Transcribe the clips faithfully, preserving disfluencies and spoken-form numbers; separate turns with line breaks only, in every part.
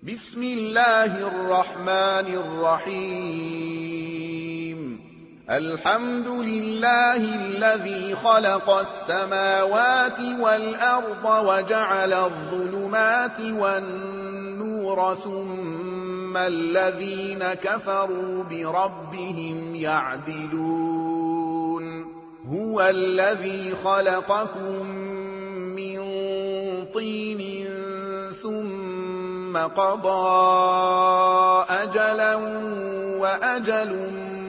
بسم الله الرحمن الرحيم الحمد لله الذي خلق السماوات والأرض وجعل الظلمات والنور ثم الذين كفروا بربهم يعدلون هو الذي خلقكم من طين ثم قضى أجلا وأجل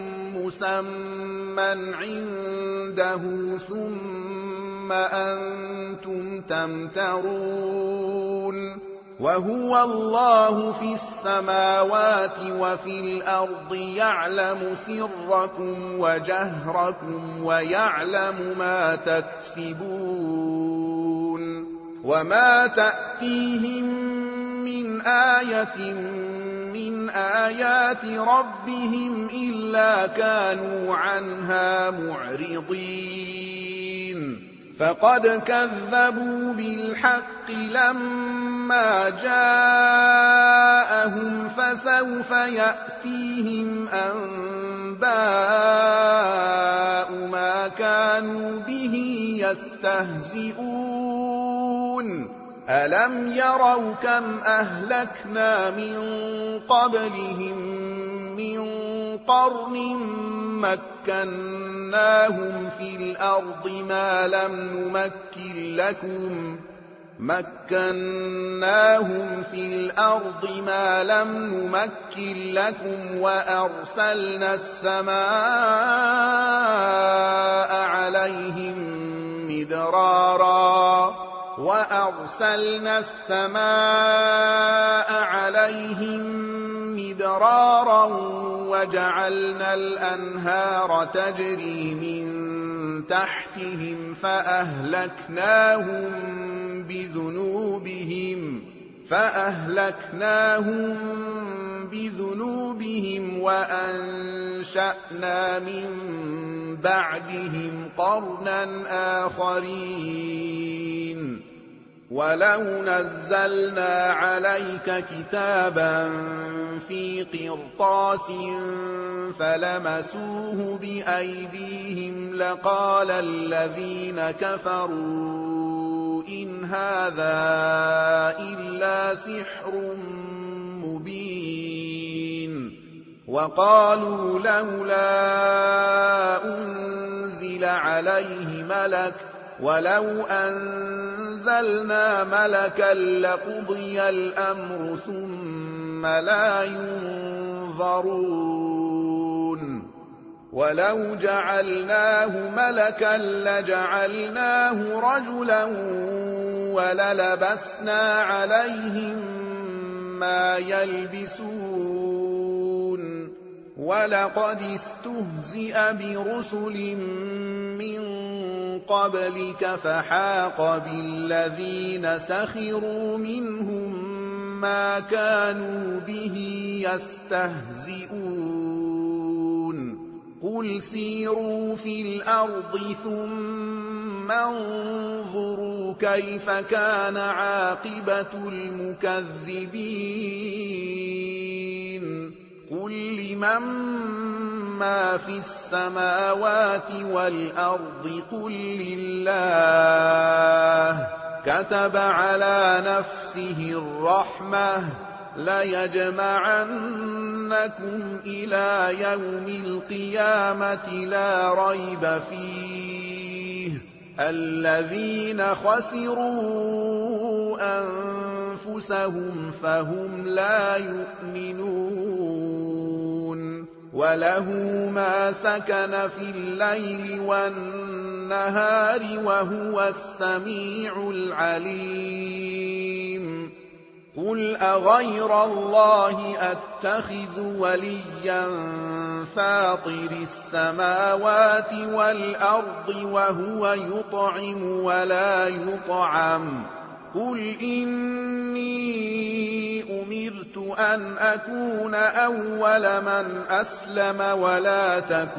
مسمى عنده ثم أنتم تمترون وهو الله في السماوات وفي الأرض يعلم سركم وجهركم ويعلم ما تكسبون وما تأتيهم من آية من آيات ربهم إلا كانوا عنها معرضين فقد كذبوا بالحق لما جاءهم فسوف يأتيهم أنباء ما كانوا به يستهزئون ألم يروا كم أهلكنا من قبلهم من قرن مكناهم في الأرض ما لم نمكن لكم مكناهم في الأرض ما لم نمكن لكم وأرسلنا السماء عليهم مدرارا وأرسلنا السماء عليهم مدرارا وجعلنا الأنهار تجري من تحتهم فأهلكناهم بذنوبهم فأهلكناهم بذنوبهم وأنشأنا من بعدهم قرنا آخرين ولو نزلنا عليك كتابا في قرطاس فلمسوه بأيديهم لقال الذين كفروا إن هذا إلا سحر مبين وقالوا لولا أنزل عليه ملك ولو أنزلنا ملكا لقضي الأمر ثم لا ينظرون ولو جعلناه ملكا لجعلناه رجلا وللبسنا عليهم ما يلبسون ولقد استهزئ برسل من قبلك فحاق بالذين سخروا منهم ما كانوا به يستهزئون قل سيروا في الأرض ثم انظروا كيف كان عاقبة المكذبين قل لمن ما في السماوات والأرض قل لله كتب على نفسه الرحمة ليجمعنكم إلى يوم القيامة لا ريب فيه الذين خسروا أنفسهم فهم لا يؤمنون وله ما سكن في الليل والنهار وهو السميع العليم قل أغير الله أتخذ وليا فاطر السماوات والأرض وهو يطعم ولا يطعم قل إني أمرت أن أكون أول من أسلم ولا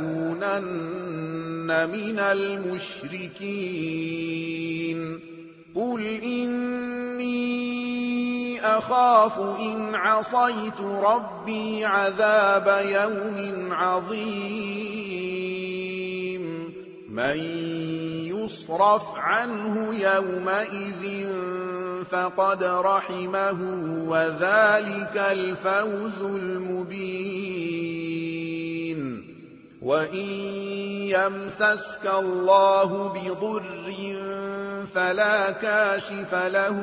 تكونن من المشركين قل إني أخاف إن عصيت ربي عذاب يوم عظيم من يصرف عنه يومئذ فقد رحمه وذلك الفوز المبين وإن يمسسك الله بضر فلا كاشف له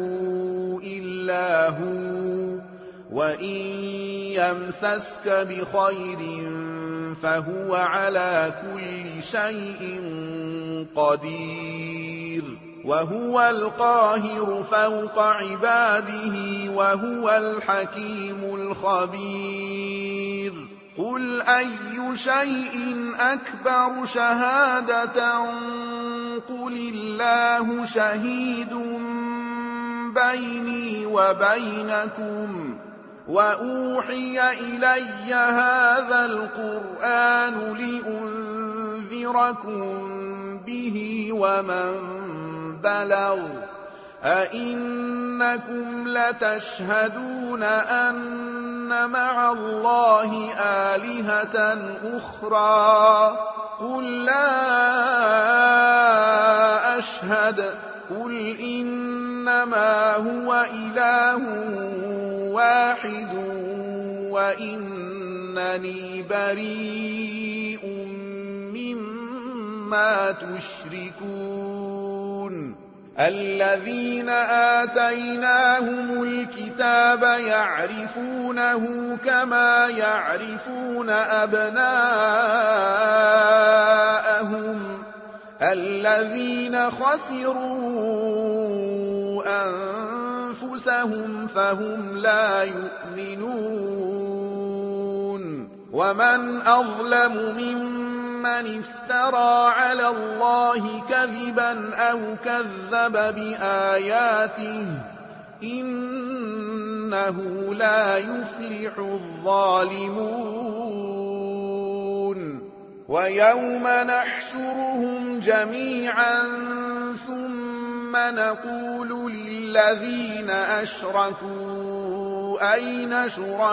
إلا هو وإن يمسسك بخير فهو على كل شيء قدير وهو القاهر فوق عباده وهو الحكيم الخبير قل أي شيء أكبر شهادة قل الله شهيد بيني وبينكم وأوحي إلي هذا القرآن لأنذركم به ومن بلغ أئنكم لتشهدون أن مع الله آلهة أخرى قل لا أشهد قل إنما هو إله واحد وإنني بريء مما تشركون الذين آتيناهم الكتاب يعرفونه كما يعرفون أبناءهم الذين خسروا أنفسهم فهم لا يؤمنون ومن أظلم ممن افترى على الله كذبا أو كذب بآياته إنه لا يفلح الظالمون ويوم نحشرهم جميعا ثم نقول للذين أشركوا أين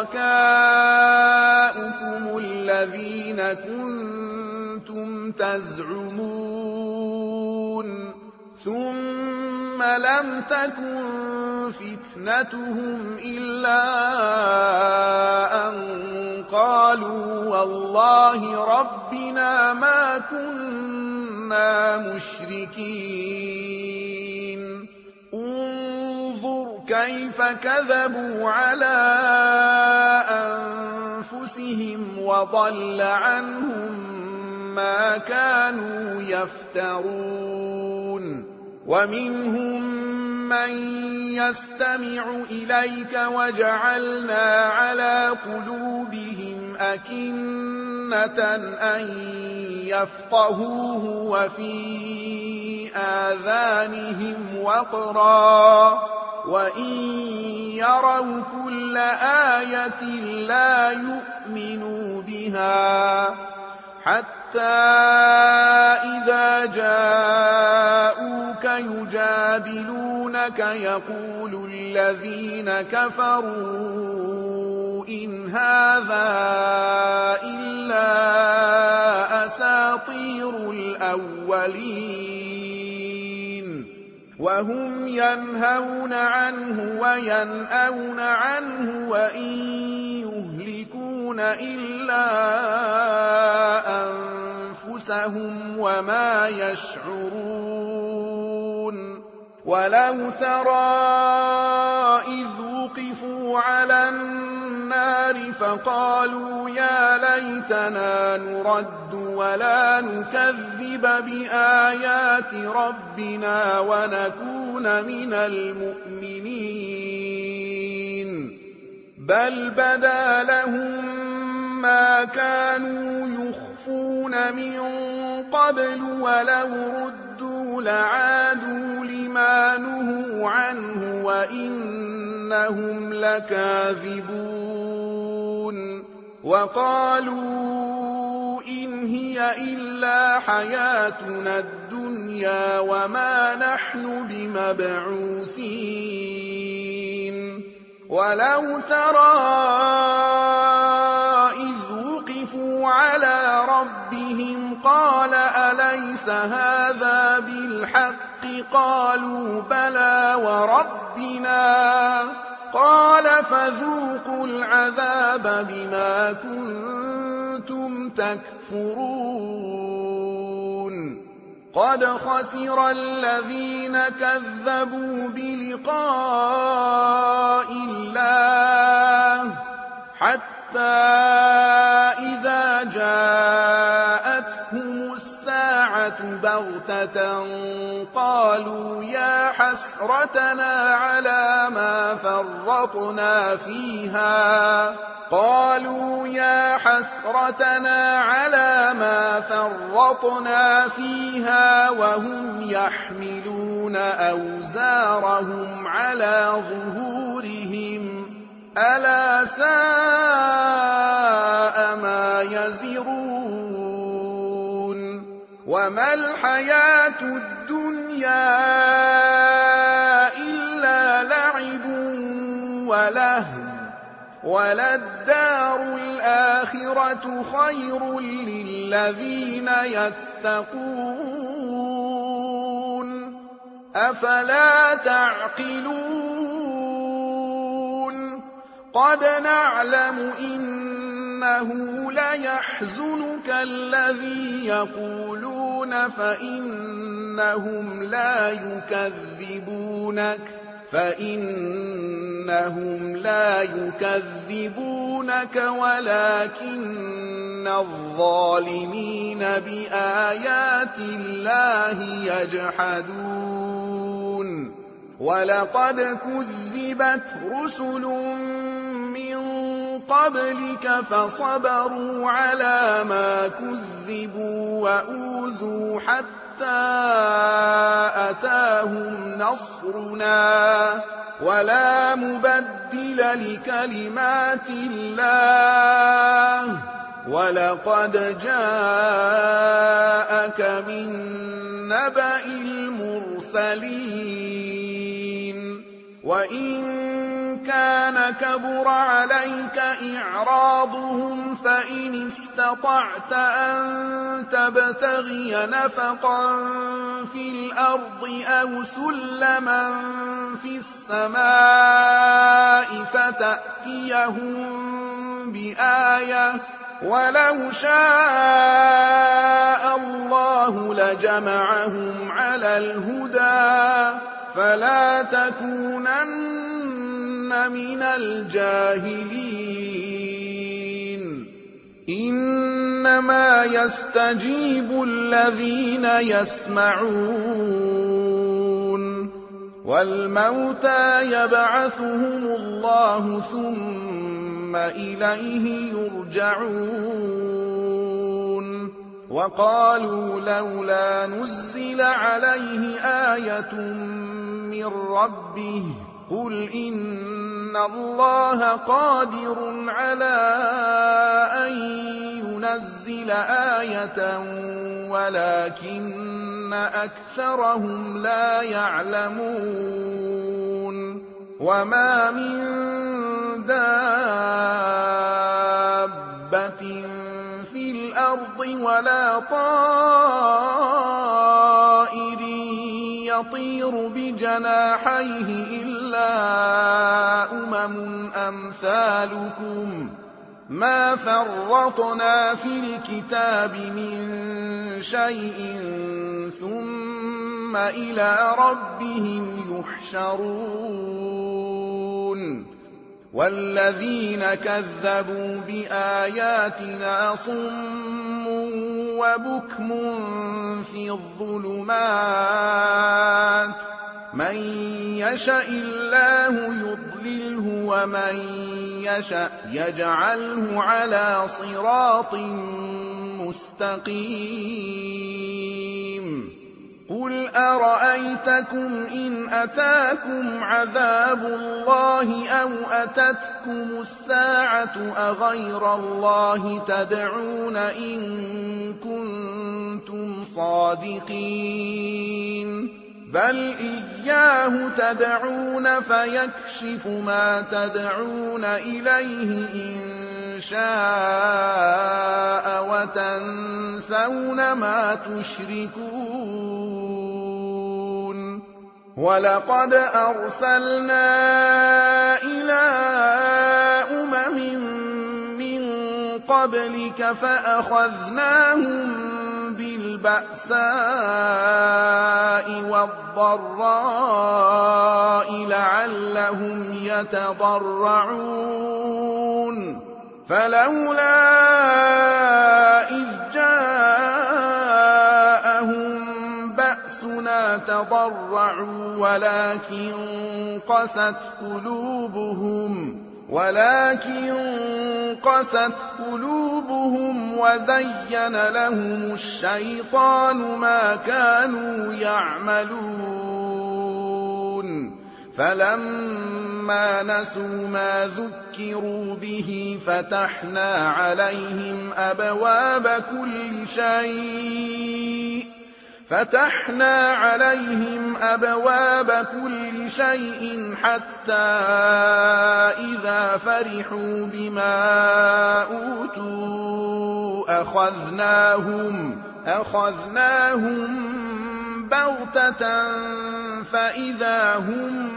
شركاؤكم الذين كنتم تزعمون ثم لم تكن فتنتهم إلا أن قالوا والله ربنا ما كنا مشركين انظر كيف كذبوا على أنفسهم وضل عنهم ما كانوا يفترون ومنهم من يستمع إليك وجعلنا على قلوبهم أكنة أن يفقهوه وفي آذانهم وقرا وإن يروا كل آية لا يؤمنوا بها حتى إذا جاءوك يجادلونك يقول الذين كفروا إن هذا إلا أساطير الأولين وهم ينهون عنه وينأون عنه وإن يهلكون إلا أنفسهم وما يشعرون ولو ترى إذ وقفوا على النار فقالوا يا ليتنا نرد ولا نكذب بآيات ربنا ونكون من المؤمنين بل بدا لهم ما كانوا يخفون من قبل ولو ردوا لعادوا لما نهوا عنه وإنهم لكاذبون وقالوا إن هي إلا حياتنا الدنيا وما نحن بمبعوثين وَلَوْ تَرَىٰ إِذْ وُقِفُوا عَلَىٰ رَبِّهِمْ قَالَ أَلَيْسَ هَٰذَا بِالْحَقِّ ۖ قَالُوا بَلَىٰ وَرَبِّنَا ۚ قَالَ فَذُوقُوا الْعَذَابَ بِمَا كُنتُمْ تَكْفُرُونَ قَدْ خَسِرَ الَّذِينَ كَذَّبُوا بِلِقَاءِ اللَّهِ حَتَّىٰ إِذَا جَاءَتْهُمُ السَّاعَةُ بَغْتَةً قَالُوا يَا حَسْرَتَنَا عَلَىٰ مَا فَرَّطْنَا فِيهَا قالوا يا حسرتنا على ما فرطنا فيها وهم يحملون أوزارهم على ظهورهم ألا ساء ما يزرون وما الحياة الدنيا إلا لعب ولهو وَلَلدَّارُ الْآخِرَةُ خَيْرٌ لِّلَّذِينَ يَتَّقُونَ أَفَلَا تَعْقِلُونَ قَدْ نَعْلَمُ إِنَّهُ لَيَحْزُنُكَ الَّذِي يَقُولُونَ فَإِنَّهُمْ لَا يُكَذِّبُونَكَ فَإِنَّهُمْ لَا يُكَذِّبُونَكَ وَلَٰكِنَّ الظَّالِمِينَ بِآيَاتِ اللَّهِ يَجْحَدُونَ وَلَقَدْ كُذِّبَتْ رُسُلٌ مِّن قَبْلِكَ فَصَبَرُوا عَلَىٰ مَا كُذِّبُوا وَأُوذُوا حَتَّىٰ أَتَاهُمْ نَصْرُنَا وَلَا مُبَدِّلَ لِكَلِمَاتِ اللَّهِ وَلَقَدْ جَاءَكَ مِن نَّبَإِ الْمُرْسَلِينَ وَإِن كَانَ كَبُرَ عَلَيْكَ إِعْرَاضُهُمْ فَإِنِ اسْتَطَعْتَ أَن تَبْتَغِيَ نَفَقًا فِي الْأَرْضِ أَوْ سُلَّمًا فِي السَّمَاءِ فَتَأْتِيَهُم بِآيَةٍ ۚ وَلَوْ شَاءَ اللَّهُ لَجَمَعَهُمْ عَلَى الْهُدَىٰ فَلَا تَكُونَنَّ مِنَ الْجَاهِلِينَ إِنَّمَا يَسْتَجِيبُ الَّذِينَ يَسْمَعُونَ وَالْمَوْتَىٰ يَبْعَثُهُمُ اللَّهُ ثُمَّ إِلَيْهِ يُرْجَعُونَ وَقَالُوا لَوْلَا نُزِّلَ عَلَيْهِ آيَةٌ مِّن رَّبِّهِ ۖ قُلْ إِنَّ اللَّهَ قَادِرٌ عَلَىٰ أَن يُنَزِّلَ آيَةً وَلَٰكِنَّ أَكْثَرَهُمْ لَا يَعْلَمُونَ وَمَا مِن دَابَّةٍ فِي الْأَرْضِ وَلَا طَائِرٍ يَطِيرُ بِجَنَاحَيْهِ إِلَّا أُمَمٌ أَمْثَالُكُم ۚ مَّا فَرَّطْنَا فِي الْكِتَابِ مِن شَيْءٍ ثُمَّ إِلَىٰ رَبِّهِمْ يُحْشَرُونَ وَالَّذِينَ كَذَّبُوا بِآيَاتِنَا صُمٌّ وَبُكْمٌ فِي الظُّلُمَاتِ ۗ مَن يَشَإِ اللَّهُ يُضْلِلْهُ وَمَن يَشَأْ يَجْعَلْهُ عَلَىٰ صِرَاطٍ مُّسْتَقِيمٍ قُلْ أَرَأَيْتَكُمْ إِنْ أَتَاكُمْ عَذَابُ اللَّهِ أَوْ أَتَتْكُمُ السَّاعَةُ أَغَيْرَ اللَّهِ تَدْعُونَ إِن كُنتُمْ صَادِقِينَ بَلْ إِيَّاهُ تَدْعُونَ فَيَكْشِفُ مَا تَدْعُونَ إِلَيْهِ إِن شَاءَ وَتَنسَوْنَ مَا تُشْرِكُونَ وَلَقَدْ أَرْسَلْنَا إِلَىٰ أُمَمٍ مِّن قَبْلِكَ فَأَخَذْنَاهُم بِالْبَأْسَاءِ وَالضَّرَّاءِ لَعَلَّهُمْ يَتَضَرَّعُونَ فَلَوْلَا إِذْ جَاءَهُم بَأْسُنَا تَضَرَّعُوا وَلَٰكِن قَسَتْ قُلُوبُهُمْ ولكن قست قلوبهم وزين لهم الشيطان ما كانوا يعملون فلما نسوا ما ذكروا به فتحنا عليهم أبواب كل شيء فتحنا عليهم أبواب كل شيء حتى إذا فرحوا بما أوتوا أخذناهم أخذناهم بغتة فإذا هم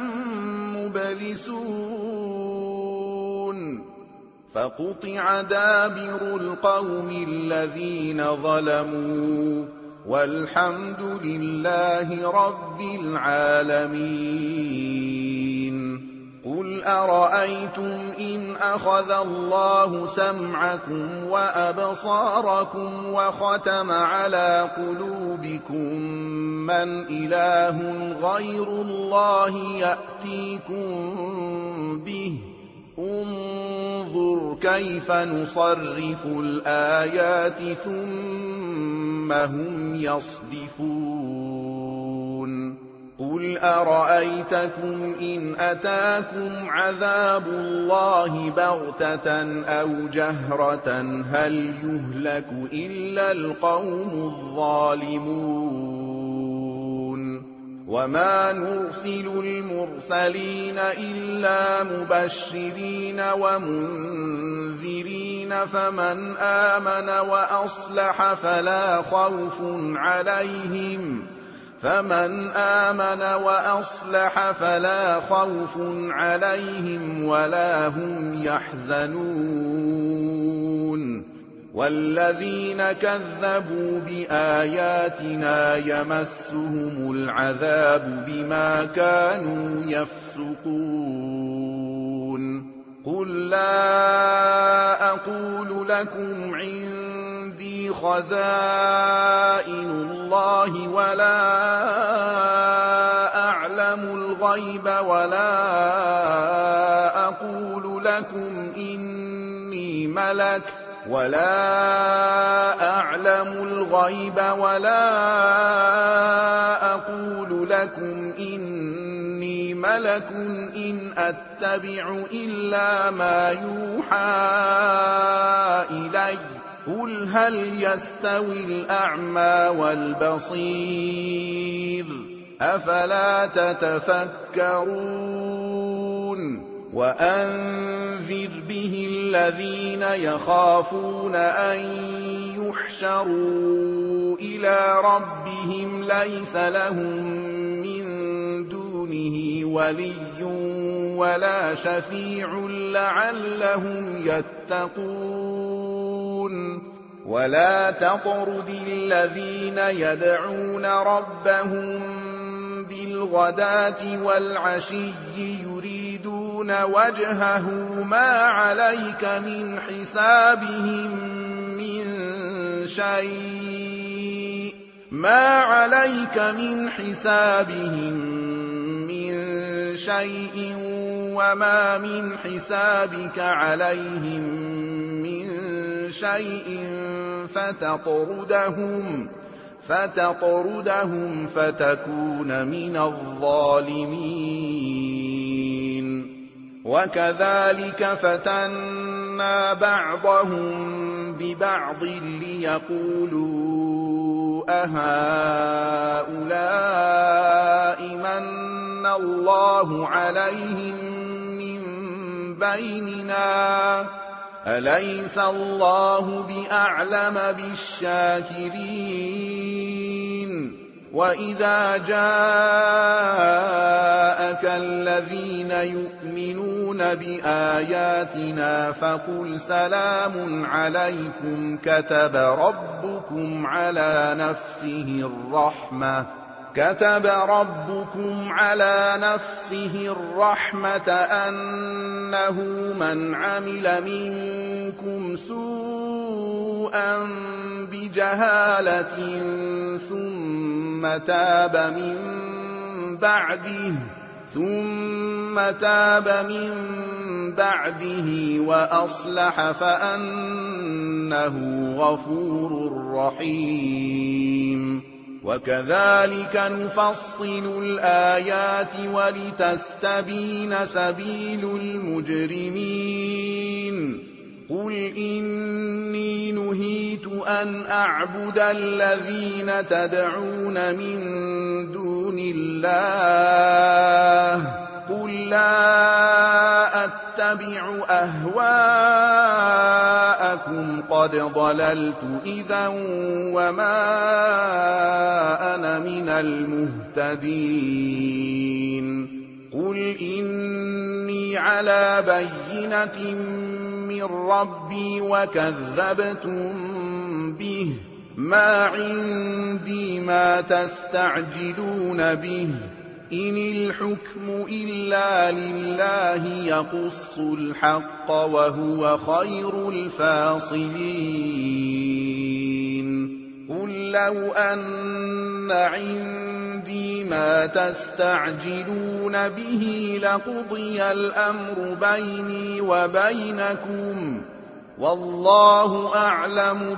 مبلسون فقطع دابر القوم الذين ظلموا والحمد لله رب العالمين قل أرأيتم إن أخذ الله سمعكم وأبصاركم وختم على قلوبكم من إله غير الله يأتيكم به انظر كيف نصرف الآيات ثم هم يصدفون قل أرأيتكم إن أتاكم عذاب الله بغتة أو جهرة هل يهلك إلا القوم الظالمون وما نرسل المرسلين إلا مبشرين ومنذرين فمن آمن وأصلح فلا خوف عليهم فمن آمن وأصلح فلا خوف عليهم ولا هم يحزنون والذين كذبوا بآياتنا يمسهم العذاب بما كانوا يفسقون قل لا أقول لكم عندي خزائن الله ولا أعلم الغيب ولا أقول لكم إني ملك ولا أعلم الغيب ولا أقول لكم إني ملك إن أتبع إلا ما يوحى إلي قل هل يستوي الأعمى والبصير أفلا تتفكرون وأنذر به الذين يخافون أن يحشروا إلى ربهم ليس لهم من دونه ولي ولا شفيع لعلهم يتقون ولا تطرد الذين يدعون ربهم بالغداة والعشي يريدون وجهه ما عليك من حسابهم من شيء ما عليك من حسابهم من شيء وما من حسابك عليهم من شيء فتطردهم فتطردهم فتكون من الظالمين وكذلك فتنا بعضهم ببعض ليقولوا أهؤلاء مَنَّ اللَّهُ عَلَيْهِم مِّن بَيْنِنَا أَلَيْسَ اللَّهُ بِأَعْلَمَ بِالشَّاكِرِينَ وَإِذَا جَاءَكَ الَّذِينَ يُؤْمِنُونَ بِآيَاتِنَا فَقُلْ سَلَامٌ عَلَيْكُمْ كَتَبَ رَبُّكُمْ عَلَى نَفْسِهِ الرَّحْمَةَ كتب ربكم على نفسه الرحمة أنه من عمل منكم سوءا بجهالة ثم تاب من بعده ثم تاب من بعده وأصلح فأنه غفور رحيم وكذلك نفصل الآيات ولتستبين سبيل المجرمين قل إني نهيت أن أعبد الذين تدعون من دون الله قل لا أتبع أهواءكم قد ضللت إذا وما أنا من المهتدين قل إني على بينة من ربي وكذبتم به ما عندي ما تستعجلون به إن الحكم إلا لله يقص الحق وهو خير الفاصلين قل لو أن عندي ما تستعجلون به لقضي الأمر بيني وبينكم والله أعلم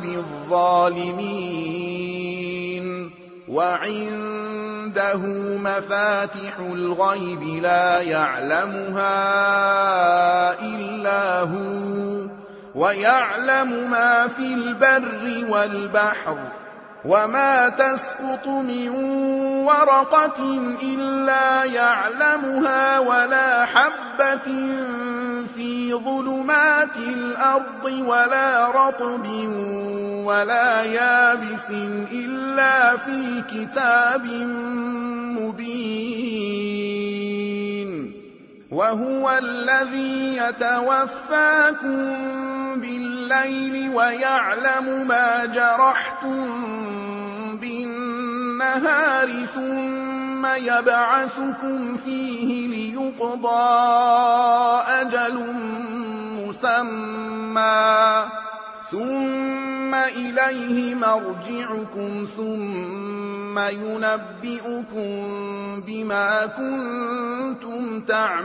بالظالمين وعنده مفاتح الغيب لا يعلمها إلا هو ويعلم ما في البر والبحر وما تسقط من ورقة إلا يعلمها ولا حبة في ظلمات الأرض ولا رطب ولا يابس إلا في كتاب مبين وهو الذي يتوفاكم بالليل ويعلم ما جرحتم بالنهار ثم يبعثكم فيه ليقضى أجل مسمى ثم إليه مرجعكم ثم ينبئكم بما كنتم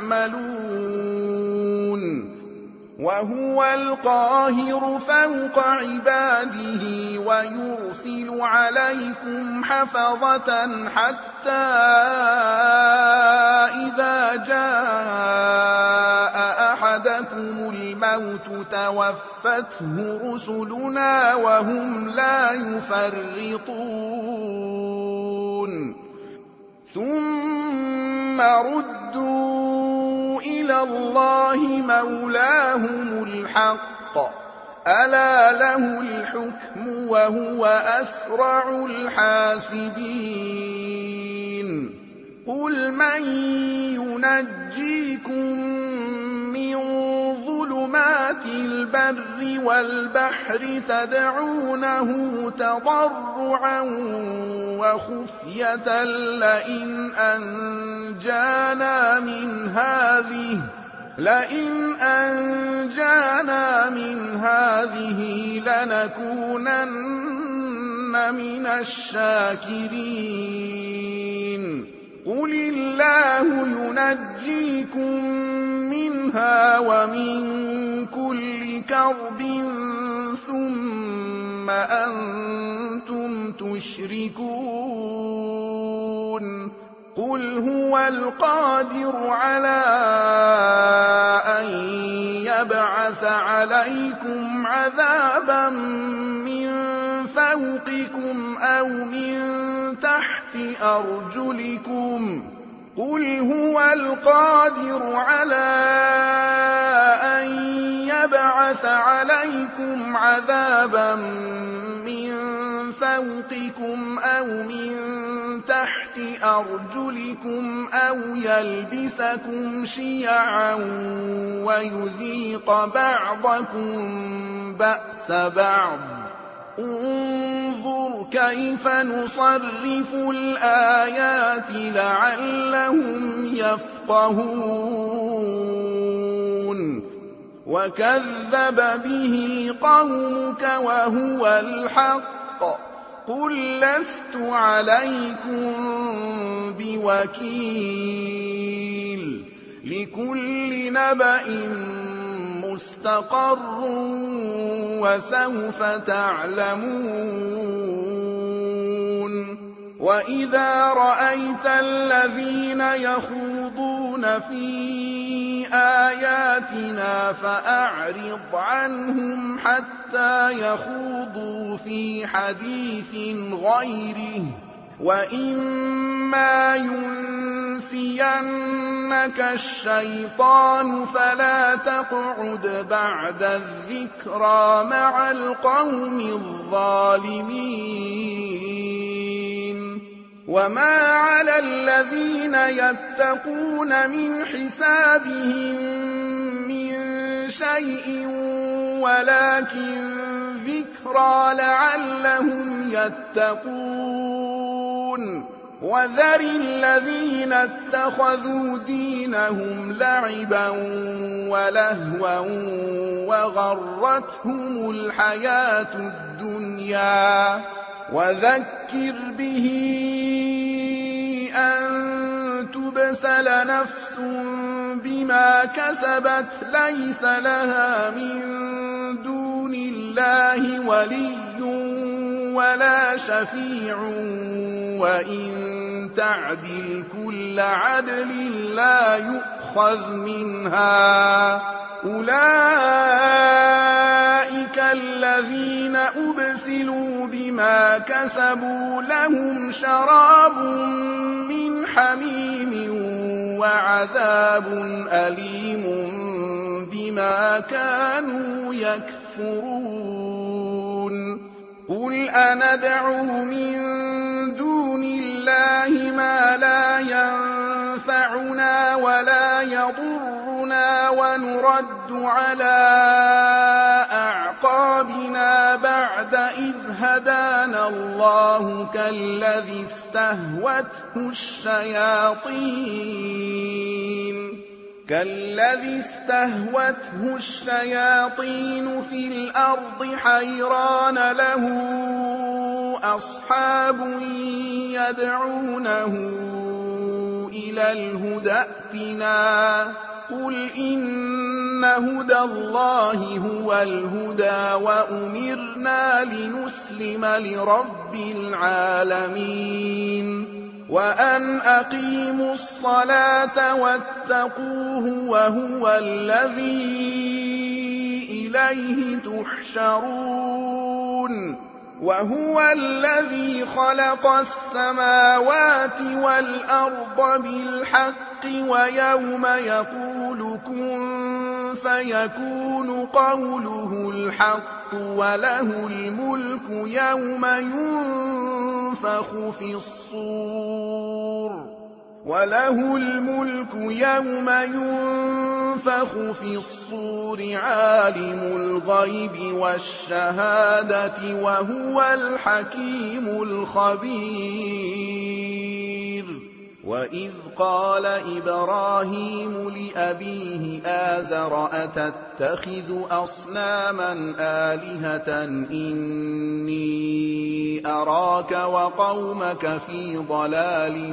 تعملون وهو القاهر فوق عباده ويرسل عليكم حفظة حتى إذا جاء أحدكم الموت توفته رسلنا وهم لا يفرطون ثم ردوا إلى الله مولاهم الحق ألا له الحكم وهو أسرع الحاسبين قل من ينجيكم من ظلمات البر والبحر تدعونه تضرعا وخفية لئن أنجانا من هذه لئن أنجانا من هذه لنكونن من الشاكرين قل الله ينجيكم منها ومن كل كرب ثم أنتم تشركون قل هو القادر على أن يبعث عليكم عذابا من فَوْقِكُمْ أَوْ مِن تَحْتِ أَرْجُلِكُمْ ۚ قُلْ هُوَ الْقَادِرُ عَلَىٰ أَن يَبْعَثَ عَلَيْكُمْ عَذَابًا مِّن فَوْقِكُمْ أَوْ مِن تَحْتِ أَرْجُلِكُمْ أَوْ يَلْبِسَكُمْ شِيَعًا وَيُذِيقَ بَعْضَكُم بَأْسَ بَعْضٍ ۗ انظُرْ كَيْفَ نُصَرِّفُ الْآيَاتِ لَعَلَّهُمْ يَفْقَهُونَ وَكَذَّبَ بِهِ قَوْمُكَ وَهُوَ الْحَقُّ ۚ قُل لَّسْتُ عَلَيْكُم بِوَكِيلٍ لِّكُلِّ نَبَإٍ مُّسْتَقَرٌّ وَسَوْفَ تَعْلَمُونَ وَإِذَا رَأَيْتَ الَّذِينَ يَخُوضُونَ فِي آيَاتِنَا فَأَعْرِضْ عَنْهُمْ حَتَّىٰ يَخُوضُوا فِي حَدِيثٍ غَيْرِهِ ۚ وَإِمَّا يُنسِيَنَّكَ الشَّيْطَانُ فَلَا تَقْعُدْ بَعْدَ الذِّكْرَىٰ مَعَ الْقَوْمِ الظَّالِمِينَ وَمَا عَلَى الَّذِينَ يَتَّقُونَ مِنْ حِسَابِهِم مِّن شَيْءٍ وَلَٰكِن ذِكْرَىٰ لَعَلَّهُمْ يَتَّقُونَ وَذَرِ الَّذِينَ اتَّخَذُوا دِينَهُمْ لَعِبًا وَلَهْوًا وَغَرَّتْهُمُ الْحَيَاةُ الدُّنْيَا ۚ وَذَكِّرْ بِهِ أَن تُبْسَلَ نَفْسٌ بِمَا كَسَبَتْ لَيْسَ لَهَا مِن دُونِ اللَّهِ وَلِيٌّ وَلَا شَفِيعٌ وَإِن تَعْدِلْ كُلَّ عَدْلٍ لَّا يُؤْخَذْ مِنْهَا ۗ أُولَٰئِكَ الَّذِينَ أُبْسِلُوا بِمَا كَسَبُوا لَهُمْ شَرَابٌ مِّنْ حَمِيمٍ وَعَذَابٌ أَلِيمٌ بِمَا كَانُوا يَكْفُرُونَ قُلْ أَنَدْعُو مِن دُونِ اللَّهِ مَا لَا يَنفَعُنَا وَلَا يَضُرُّنَا وَنُرَدُّ عَلَىٰ أَعْقَابِنَا بَعْدَ إِذْ هَدَانَا اللَّهُ كَالَّذِي اسْتَهْوَتْهُ الشَّيَاطِينُ كالذي استهوته الشياطين في الأرض حيران له أصحاب يدعونه إلى الهدى ائتنا قل إن هدى الله هو الهدى وأمرنا لنسلم لرب العالمين وأن أقيموا الصلاة واتقوه وهو الذي إليه تحشرون وهو الذي خلق السماوات والأرض بالحق ويوم يقول كن فيكون قوله الحق وله الملك يوم ينفخ في الصور وله الملك يوم ينفخ في الصور عالم الغيب والشهادة وهو الحكيم الخبير وإذ قال إبراهيم لأبيه آزر أتتخذ أصناما آلهة إني أراك وقومك في ضلال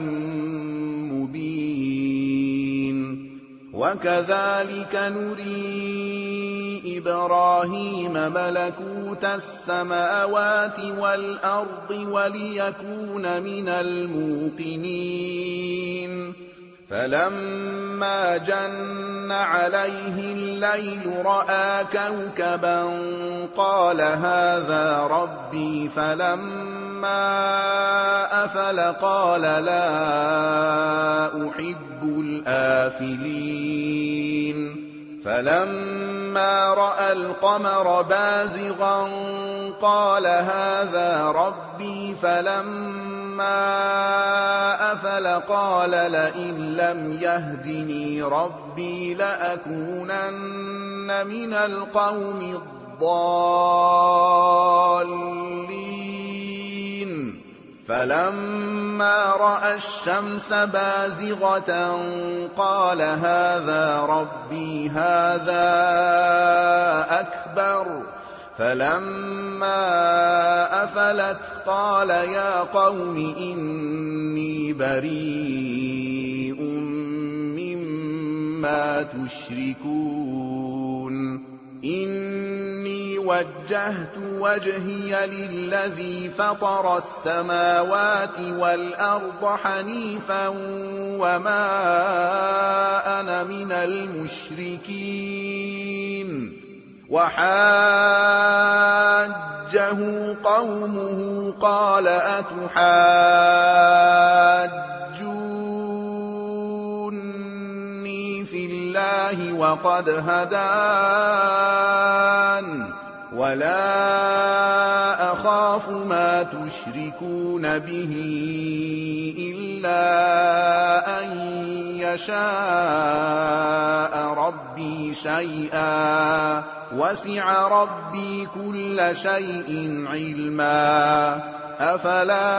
مبين وكذلك نري إبراهيم ملكوت السماوات والأرض وليكون من الموقنين فلما جن عليه الليل رأى كوكبا قال هذا ربي فلما أفل قال لا أحب الآفلين فلما رأى القمر بازغا قال هذا ربي فلما أفل قال لئن لم يهدني ربي لأكونن من القوم الضالين فلما رأى الشمس بازغة قال هذا ربي هذا أكبر فلما أفلت قال يا قوم إني بريء مما تشركون إني وجهت وجهي للذي فطر السماوات والأرض حنيفا وما أنا من المشركين وحاجه قومه قال أتحاجوني في الله وقد هدان ولا أخاف ما تشركون به إلا أن يشاء ربي شيئا وسع ربي كل شيء علما أفلا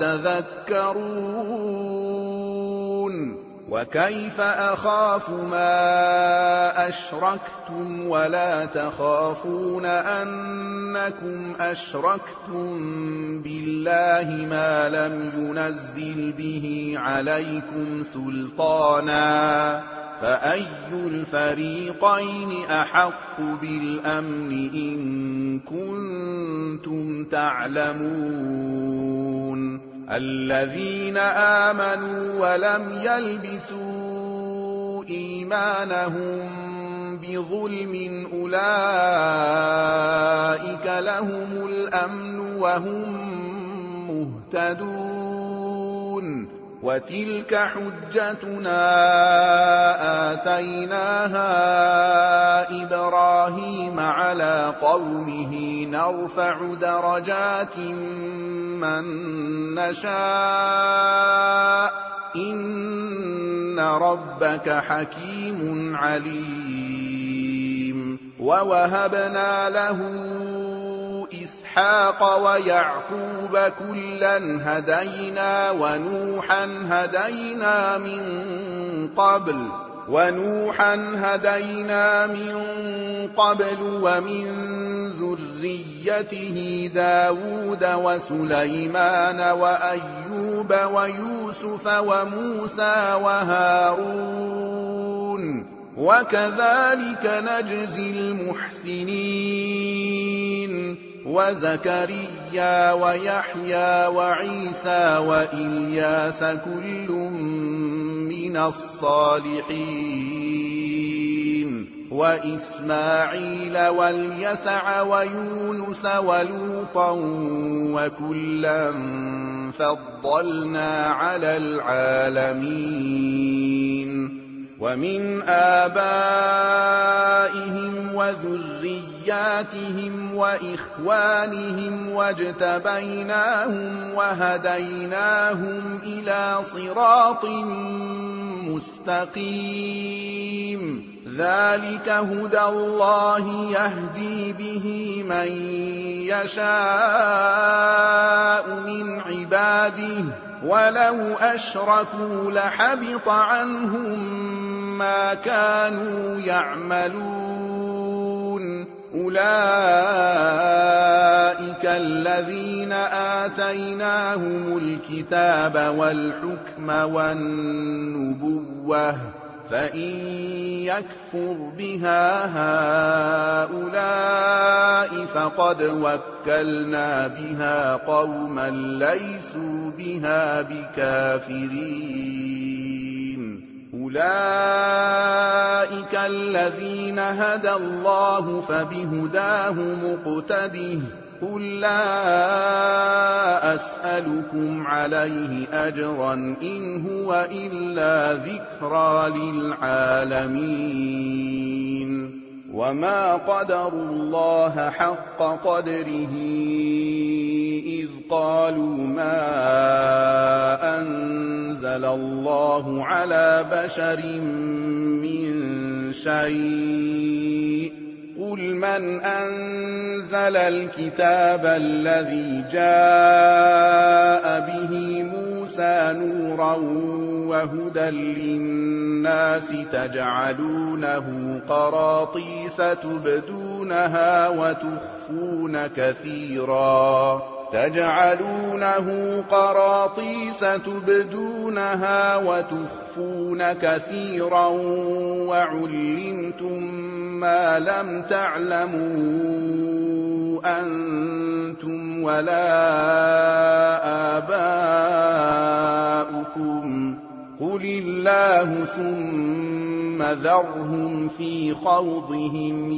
تتذكرون وكيف أخاف ما أشركتم ولا تخافون أنكم أشركتم بالله ما لم ينزل به عليكم سلطانا فأي الفريقين أحق بالأمن إن كنتم تعلمون الذين آمنوا ولم يلبسوا إيمانهم بظلم أولئك لهم الأمن وهم مهتدون وتلك حجتنا آتيناها إبراهيم على قومه نرفع درجات من نشاء إن ربك حكيم عليم ووهبنا له إسحاق ويعقوب كلا هدينا ونوحا هدينا من قبل ونوحا هدينا من قبل ومن ذريته داود وسليمان وأيوب ويوسف وموسى وهارون وكذلك نجزي المحسنين وزكريا ويحيى وعيسى وإلياس كل من الصالحين وإسماعيل واليسع ويونس ولوطا وكلا فضلنا على العالمين ومن آبائهم وذرياتهم وإخوانهم واجتبيناهم وهديناهم إلى صراط مستقيم ذلك هدى الله يهدي به من يشاء من عباده ولو أشركوا لحبط عنهم ما كانوا يعملون أولئك الذين آتيناهم الكتاب والحكم والنبوة فإن يكفر بها هؤلاء فقد وكلنا بها قوما ليسوا بها بكافرين أولئك الذين هدى الله فبهداه مقتده قل لا أسألكم عليه أجرا إن هو إلا ذكرى للعالمين وما قدروا الله حق قدره إذ قالوا ما أنزل الله على بشر من شيء قل من أنزل الكتاب الذي جاء به موسى نورا وهدى للناس تجعلونه قراطيس تبدونها وتخفون كثيرا تجعلونه قراطيس تبدونها وتخفون كثيرا وعلمتم ما لم تعلموا أنتم ولا آباؤكم قل الله ثم ذرهم في خوضهم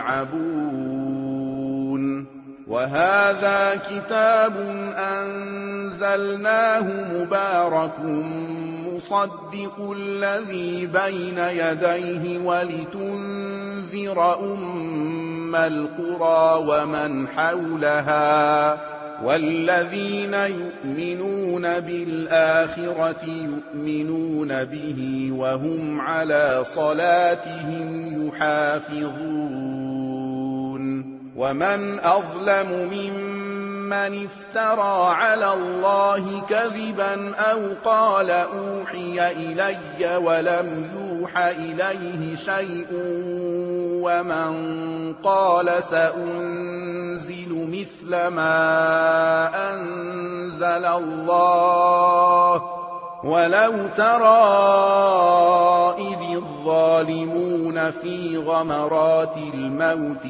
يلعبون وهذا كتاب أنزلناه مبارك مصدق الذي بين يديه ولتنذر أم القرى ومن حولها والذين يؤمنون بالآخرة يؤمنون به وهم على صلاتهم يحافظون ومن أظلم ممن افترى على الله كذبا أو قال أوحي إلي ولم يوح إليه شيء ومن قال سأنزل مثل ما أنزل الله ولو ترى إذ الظالمون في غمرات الموت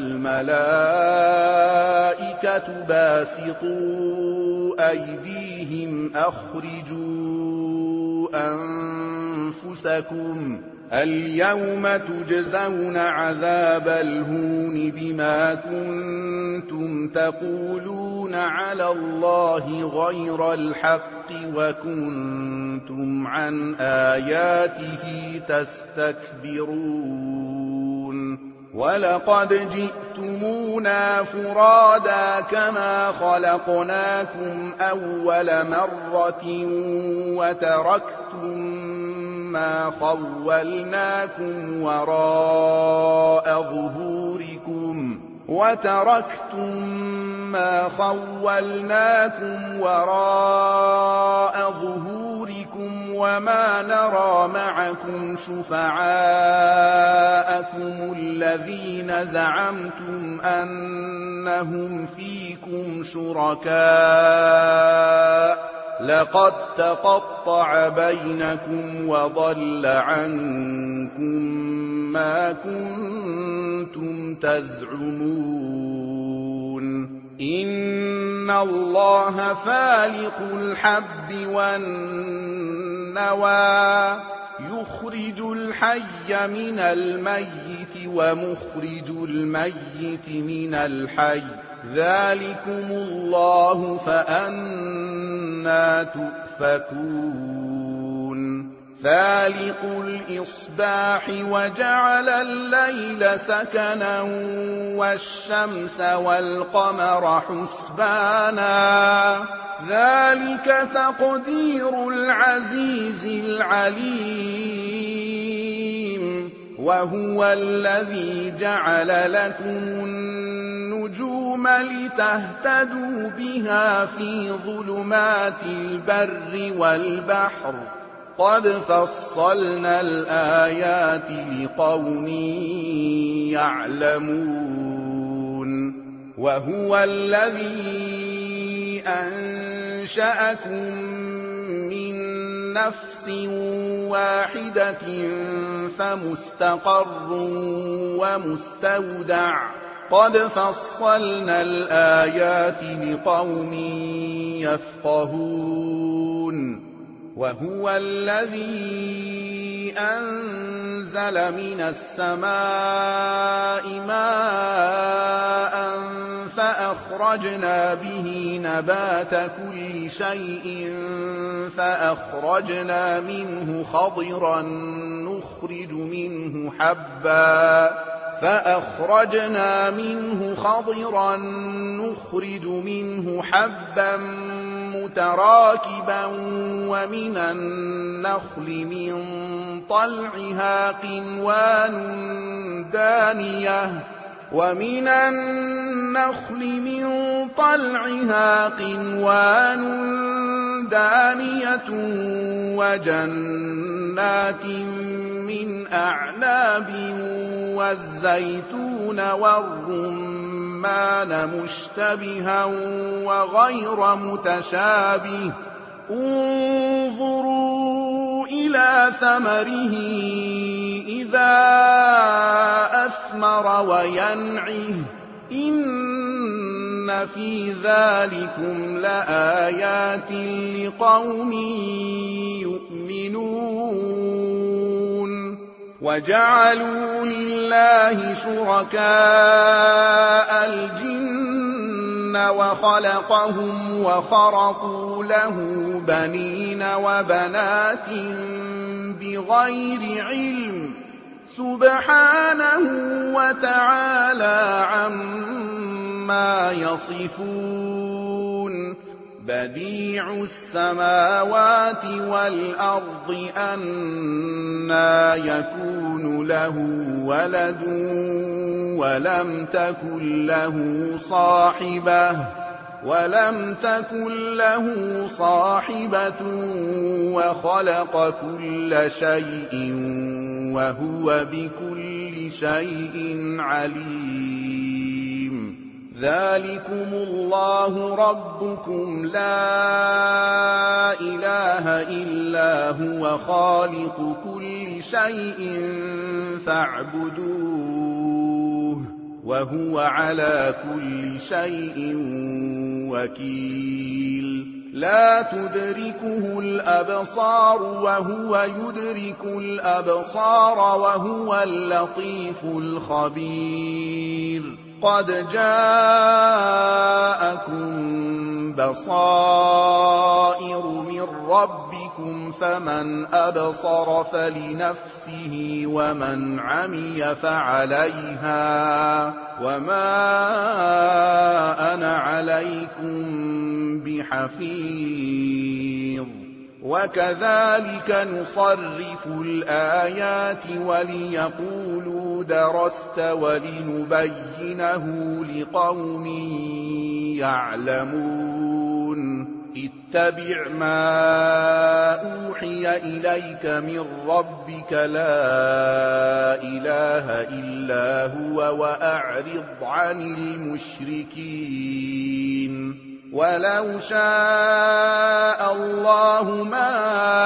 والملائكة باسطوا أيديهم أخرجوا أنفسكم اليوم تجزون عذاب الهون بما كنتم تقولون على الله غير الحق وكنتم عن آياته تستكبرون ولقد جئتمونا فرادا كما خلقناكم أول مرة وتركتم ما خولناكم وراء ظهوركم وتركتم ما خولناكم وراء ظهوركم وما نرى معكم شفعاءكم الذين زعمتم أنهم فيكم شركاء لقد تقطع بينكم وضل عنكم ما كنتم تزعمون إن الله فالق الحب والنوى يخرج الحي من الميت ومخرج الميت من الحي ذلكم الله فأنى تؤفكون فالق الإصباح وجعل الليل سكنا والشمس والقمر حسبانا ذلك تقدير العزيز العليم وهو الذي جعل لكم النجوم لتهتدوا بها في ظلمات البر والبحر قد فصلنا الآيات لقوم يعلمون وهو الذي أنشأكم من نفس واحدة فمستقر ومستودع قد فصلنا الآيات لقوم يفقهون وهو الذي أنزل من السماء ماء فأخرجنا به نبات كل شيء فأخرجنا منه خضرا نخرج منه حبا فأخرجنا منه خضرا نخرج منه حبا متراكبا ومن النخل من طلعها قنوان دانية ومن النخل من طلعها قنوان دانية وجنات من أعناب والزيتون والرمان مشتبها وغير متشابه انظروا إلى ثمره إذا أثمر وينعه إن في ذلكم لآيات لقوم يؤمنون وجعلوا لله شركاء الجن وخلقهم وخرقوا له بنين وبنات بغير علم سبحانه وتعالى عما يصفون بديع السماوات والأرض أنى يكون له ولد ولم تكن له صاحبة ولم تكن له صاحبة وخلق كل شيء وهو بكل شيء عليم ذلكم الله ربكم لا إله إلا هو خالق كل شيء فاعبدوه وهو على كل شيء وكيل لا تدركه الأبصار وهو يدرك الأبصار وهو اللطيف الخبير قد جاءكم بصائر من ربكم فمن أبصر فلنفسه ومن عمي فعليها وما أنا عليكم بحفيظ وكذلك نصرف الآيات وليقولوا درست ولنبينه لقوم يعلمون اتبع ما أوحي إليك من ربك لا إله إلا هو وأعرض عن المشركين ولو شاء الله ما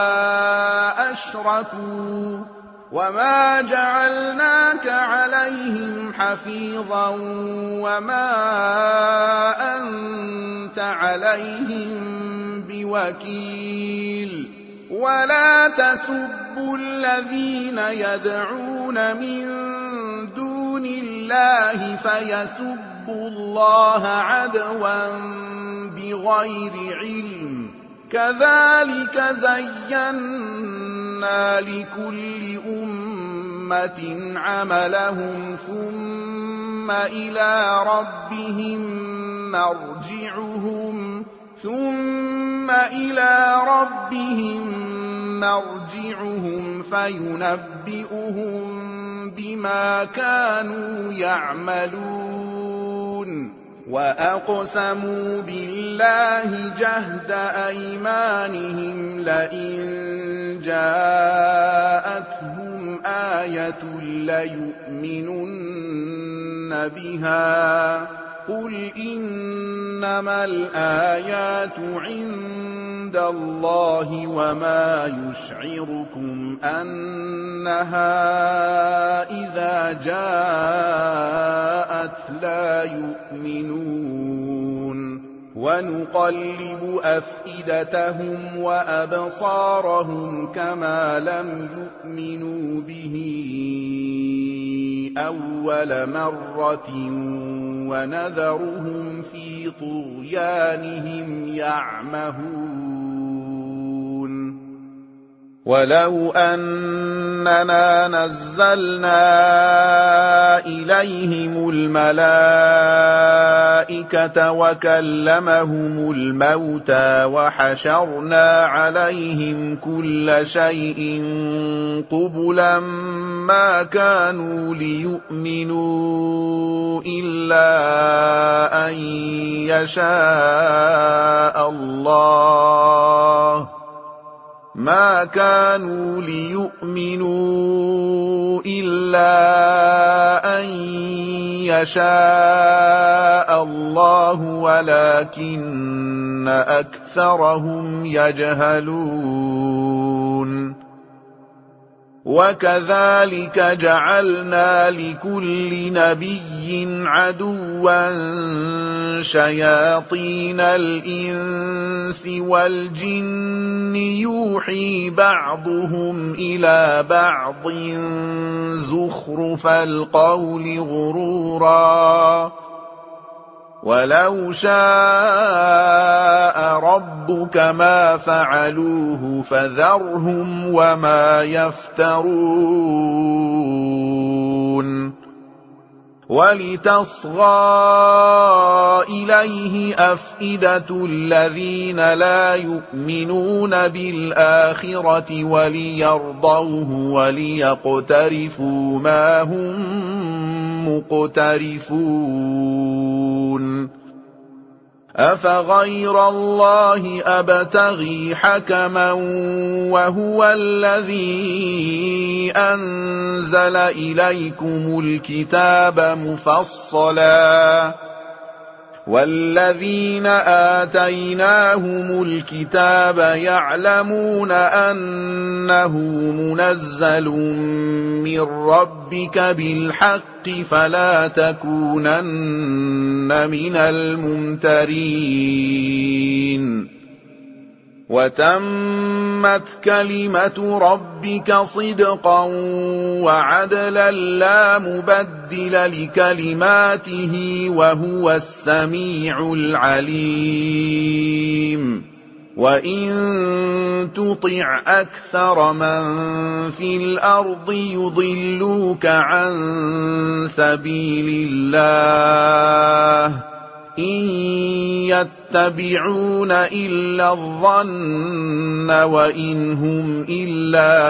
أشركوا وما جعلناك عليهم حفيظا وما أنت عليهم بوكيل ولا تسبوا الذين يدعون من دون الله فيسبوا الله عدوا بغير علم كذلك زينا لكل أمة عملهم ثم إلى ربهم مرجعهم ثم إلى ربهم مرجعهم فينبئهم بما كانوا يعملون وأقسموا بالله جهد أيمانهم لئن جاءتهم آية ليؤمنن بها قل إنما الآيات عند الله وما يشعركم أنها إذا جاءت لا يؤمنون وَنُقَلِّبُ أَفْئِدَتَهُمْ وَأَبْصَارَهُمْ كَمَا لَمْ يُؤْمِنُوا بِهِ أَوَّلَ مَرَّةٍ وَنَذَرُهُمْ فِي طُغْيَانِهِمْ يَعْمَهُونَ وَلَوْ أَنَّنَا نَزَّلْنَا إِلَيْهِمُ الْمَلَائِكَةَ وَكَلَّمَهُمُ الْمَوْتَىٰ وَحَشَرْنَا عَلَيْهِمْ كُلَّ شَيْءٍ قُبُلًا مَّا كَانُوا لِيُؤْمِنُوا إِلَّا أَن يَشَاءَ اللَّهُ ما كانوا ليؤمنوا إلا أن يشاء الله ولكن أكثرهم يجهلون وكذلك جعلنا لكل نبي عدوا شياطين الإنس والجن يوحي بعضهم إلى بعض زخرف القول غرورا ولو شاء ربك ما فعلوه فذرهم وما يفترون ولتصغى إليه أفئدة الذين لا يؤمنون بالآخرة وليرضوه وليقترفوا ما هم مقترفون أفغير الله أبتغي حكما وهو الذي أنزل إليكم الكتاب مفصلا والذين آتيناهم الكتاب يعلمون أنه منزل من ربك بالحق فلا تكونن من الممترين وتمت كلمة ربك صدقا وعدلا لا مبدل لكلماته وهو السميع العليم وإن تطع أكثر من في الأرض يضلوك عن سبيل الله إن يتبعون إلا الظن وإن هم إلا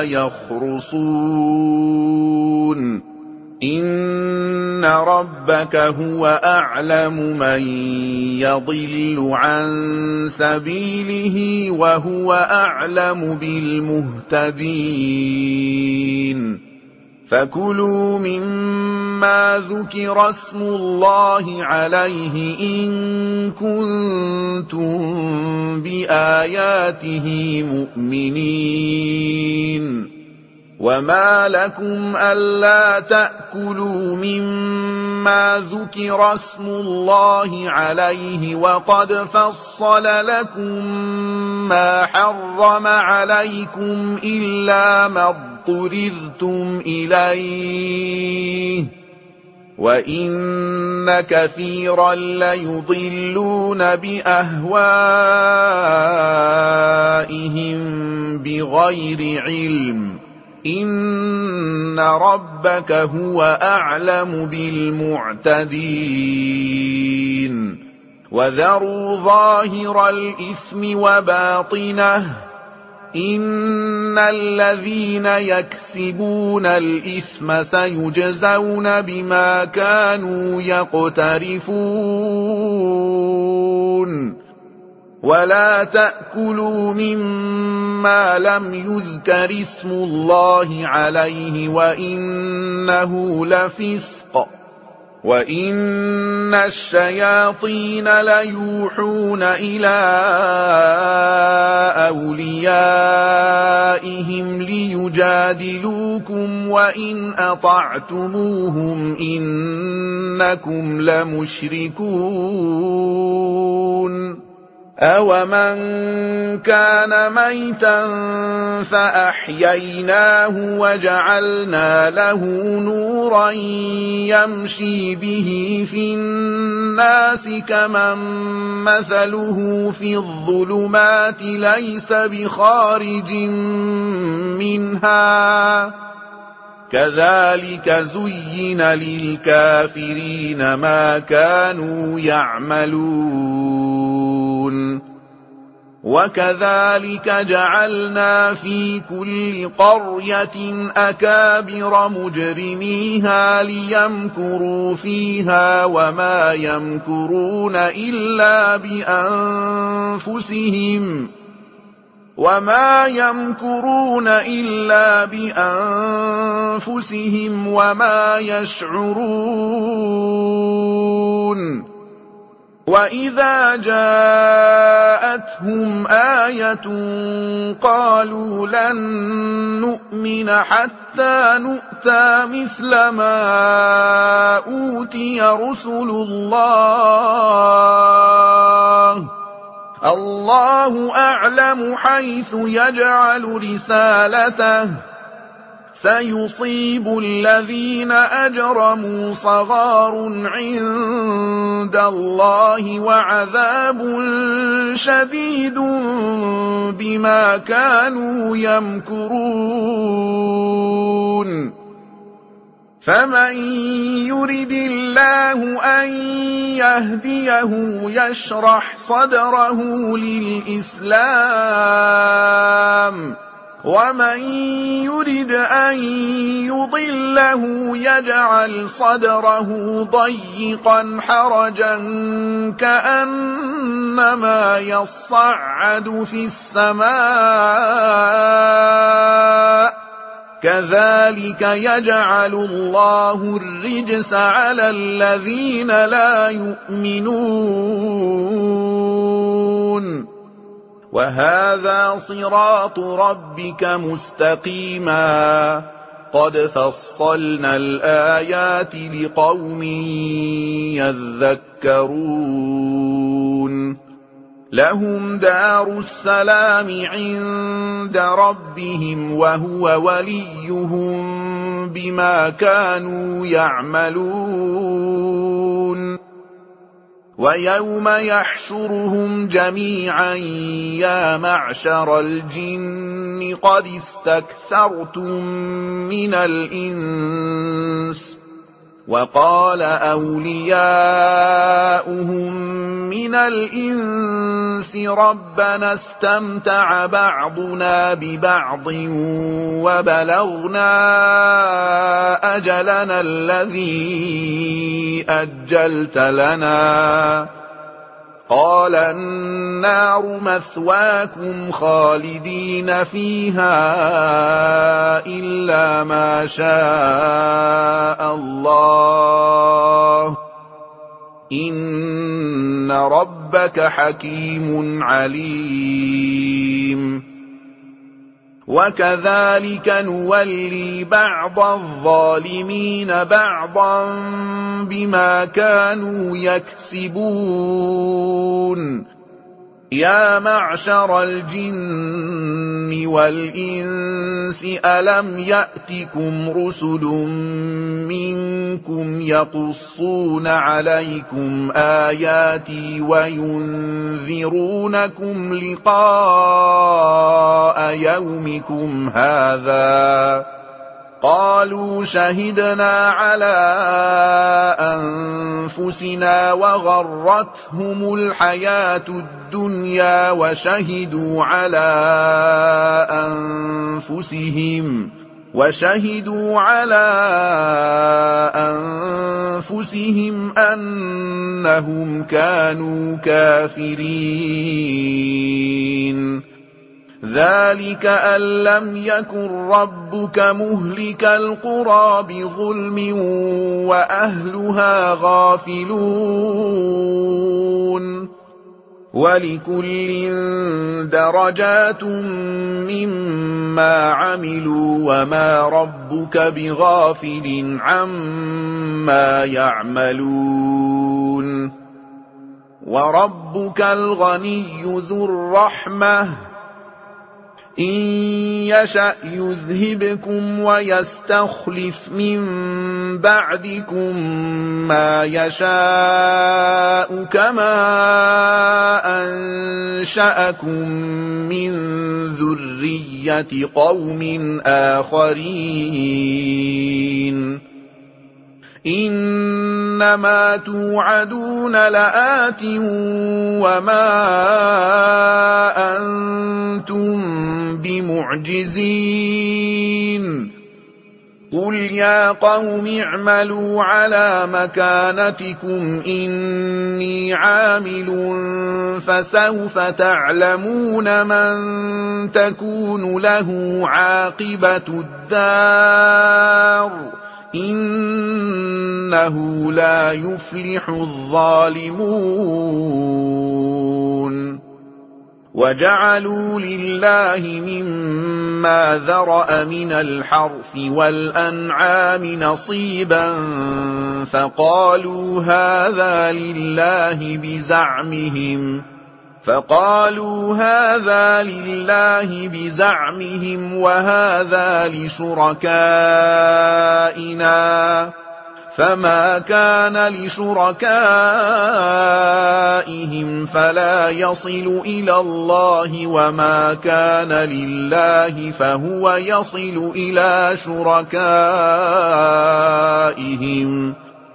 يخرصون إن ربك هو أعلم من يضل عن سبيله وهو أعلم بالمهتدين فكلوا مما ذكر اسم الله عليه إن كنتم بآياته مؤمنين وما لكم ألا تأكلوا مما ذكر اسم الله عليه وقد فصل لكم ما حرم عليكم إلا ما اضطررتم إليه وإن كثيرا ليضلون بأهوائهم بغير علم إن ربك هو أعلم بالمعتدين وذروا ظاهر الإثم وباطنه إن الذين يكسبون الإثم سيجزون بما كانوا يقترفون ولا تأكلوا مما لم يذكر اسم الله عليه وإنه لفسق وإن الشياطين ليوحون إلى أوليائهم ليجادلوكم وإن أطعتموهم إنكم لمشركون أَوَمَن كَانَ مَيْتًا فَأَحْيَيْنَاهُ وَجَعَلْنَا لَهُ نُورًا يَمْشِي بِهِ فِي النَّاسِ كَمَن مَّثَلُهُ فِي الظُّلُمَاتِ لَيْسَ بِخَارِجٍ مِّنْهَا ۚ كَذَٰلِكَ زُيِّنَ لِلْكَافِرِينَ مَا كَانُوا يَعْمَلُونَ وَكَذَٰلِكَ جَعَلْنَا فِي كُلِّ قَرْيَةٍ أَكَابِرَ مُجْرِمِيهَا لِيَمْكُرُوا فِيهَا وَمَا يَمْكُرُونَ إِلَّا بِأَنفُسِهِمْ وَمَا يَمْكُرُونَ إِلَّا بِأَنفُسِهِمْ وَمَا يَشْعُرُونَ وَإِذَا جَاءَتْهُمْ آيَةٌ قَالُوا لَن نُّؤْمِنَ حَتَّىٰ نُؤْتَىٰ مِثْلَ مَا أُوتِيَ رُسُلُ اللَّهِ ۖ اللَّهُ أَعْلَمُ حَيْثُ يَجْعَلُ رِسَالَتَهُ ۖ سَيُصِيبُ الَّذِينَ أَجْرَمُوا صَغَارٌ عِندَ اللَّهِ وَعَذَابٌ شَدِيدٌ بِمَا كَانُوا يَمْكُرُونَ فَمَن يُرِدِ اللَّهُ أَن يَهْدِيَهُ يَشْرَحْ صَدْرَهُ لِلْإِسْلَامِ ۖ وَمَن يُرِدْ أَن يُضِلَّهُ يَجْعَلْ صَدْرَهُ ضَيِّقًا حَرَجًا كَأَنَّمَا يَصَّعَّدُ فِي السَّمَاءِ ۚ كَذَٰلِكَ يَجْعَلُ اللَّهُ الرِّجْسَ عَلَى الَّذِينَ لَا يُؤْمِنُونَ وَهَٰذَا صِرَاطُ رَبِّكَ مُسْتَقِيمًا ۗ قَدْ فَصَّلْنَا الْآيَاتِ لِقَوْمٍ يَذَّكَّرُونَ لَهُمْ دَارُ السَّلَامِ عِندَ رَبِّهِمْ وَهُوَ وَلِيُّهُم بِمَا كَانُوا يَعْمَلُونَ وَيَوْمَ يَحْشُرُهُمْ جَمِيعًا يَا مَعْشَرَ الْجِنِّ قَدِ اسْتَكْثَرْتُم مِّنَ الْإِنسِ ۖ وَقَالَ أَوْلِيَاؤُهُم مِّنَ الْإِنسِ رَبَّنَا اسْتَمْتَعَ بَعْضُنَا بِبَعْضٍ وَبَلَغْنَا أَجَلَنَا الَّذِي أَجَّلْتَ لَنَا ۚ قَالَ النَّارُ مَثْوَاكُمْ خَالِدِينَ فِيهَا إِلَّا مَا شَاءَ اللَّهُ ۗ إِنَّ رَبَّكَ حَكِيمٌ عَلِيمٌ وَكَذَٰلِكَ نُوَلِّي بَعْضَ الظَّالِمِينَ بَعْضًا بِمَا كَانُوا يَكْسِبُونَ يَا مَعْشَرَ الْجِنِّ وَالْإِنسِ أَلَمْ يَأْتِكُمْ رُسُلٌ مِّنكُمْ يَقُصُّونَ عَلَيْكُمْ آيَاتِي وَيُنذِرُونَكُمْ لِقَاءَ يَوْمِكُمْ هَٰذَا ۚ قَالُوا شَهِدْنَا عَلَىٰ أَنفُسِنَا وَغَرَّتْهُمُ الْحَيَاةُ الدُّنْيَا وَشَهِدُوا عَلَىٰ أَنفُسِهِمْ وَشَهِدُوا عَلَىٰ أَنفُسِهِمْ أَنَّهُمْ كَانُوا كَافِرِينَ ذَٰلِكَ أَن لَّمْ يَكُن رَّبُّكَ مُهْلِكَ الْقُرَىٰ بِظُلْمٍ وَأَهْلُهَا غَافِلُونَ وَلِكُلٍّ دَرَجَاتٌ مِّمَّا عَمِلُوا وَمَا رَبُّكَ بِغَافِلٍ عَمَّا يَعْمَلُونَ وَرَبُّكَ الْغَنِيُّ ذُو الرَّحْمَةِ إِن يَشَأْ يُذْهِبْكُمْ وَيَسْتَخْلِفْ مِن بَعْدِكُم مَّا يَشَاءُ كَمَا أَنشَأَكُم مِّن ذُرِّيَّةِ قَوْمٍ آخَرِينَ إِنَّمَا تُوعَدُونَ لَآتٍ وَمَا أَنتُم بِمُعْجِزِينَ قُلْ يَا قَوْمِ اعْمَلُوا عَلَىٰ مَكَانَتِكُمْ إِنِّي عَامِلٌ فَسَوْفَ تَعْلَمُونَ مَن تَكُونُ لَهُ عَاقِبَةُ الدَّارِ إِنَّهُ لَا يُفْلِحُ الظَّالِمُونَ وَجَعَلُوا لِلَّهِ مِمَّا ذَرَأَ مِنَ الْحَرْثِ وَالْأَنْعَامِ نَصِيبًا فَقَالُوا هَٰذَا لِلَّهِ بِزَعْمِهِمْ فقالوا هذا لله بزعمهم وهذا لشركائنا فما كان لشركائهم فلا يصل إلى الله وما كان لله فهو يصل إلى شركائهم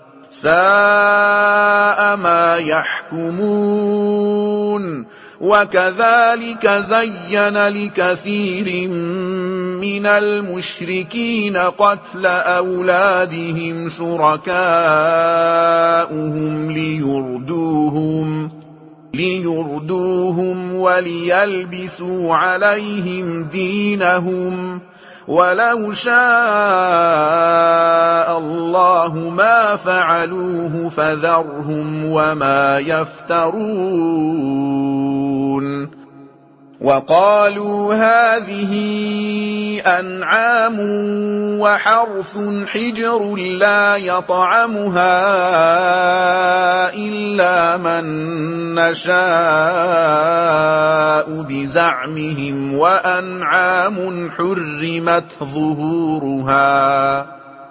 ساء ما يحكمون وكذلك زين لكثير من المشركين قتل أولادهم شركاؤهم ليردوهم ليردوهم وليلبسوا عليهم دينهم ولو شاء الله ما فعلوه فذرهم وما يفترون وقالوا هذه أنعام وحرث حجر لا يطعمها إلا من نشاء بزعمهم وأنعام حرمت ظهورها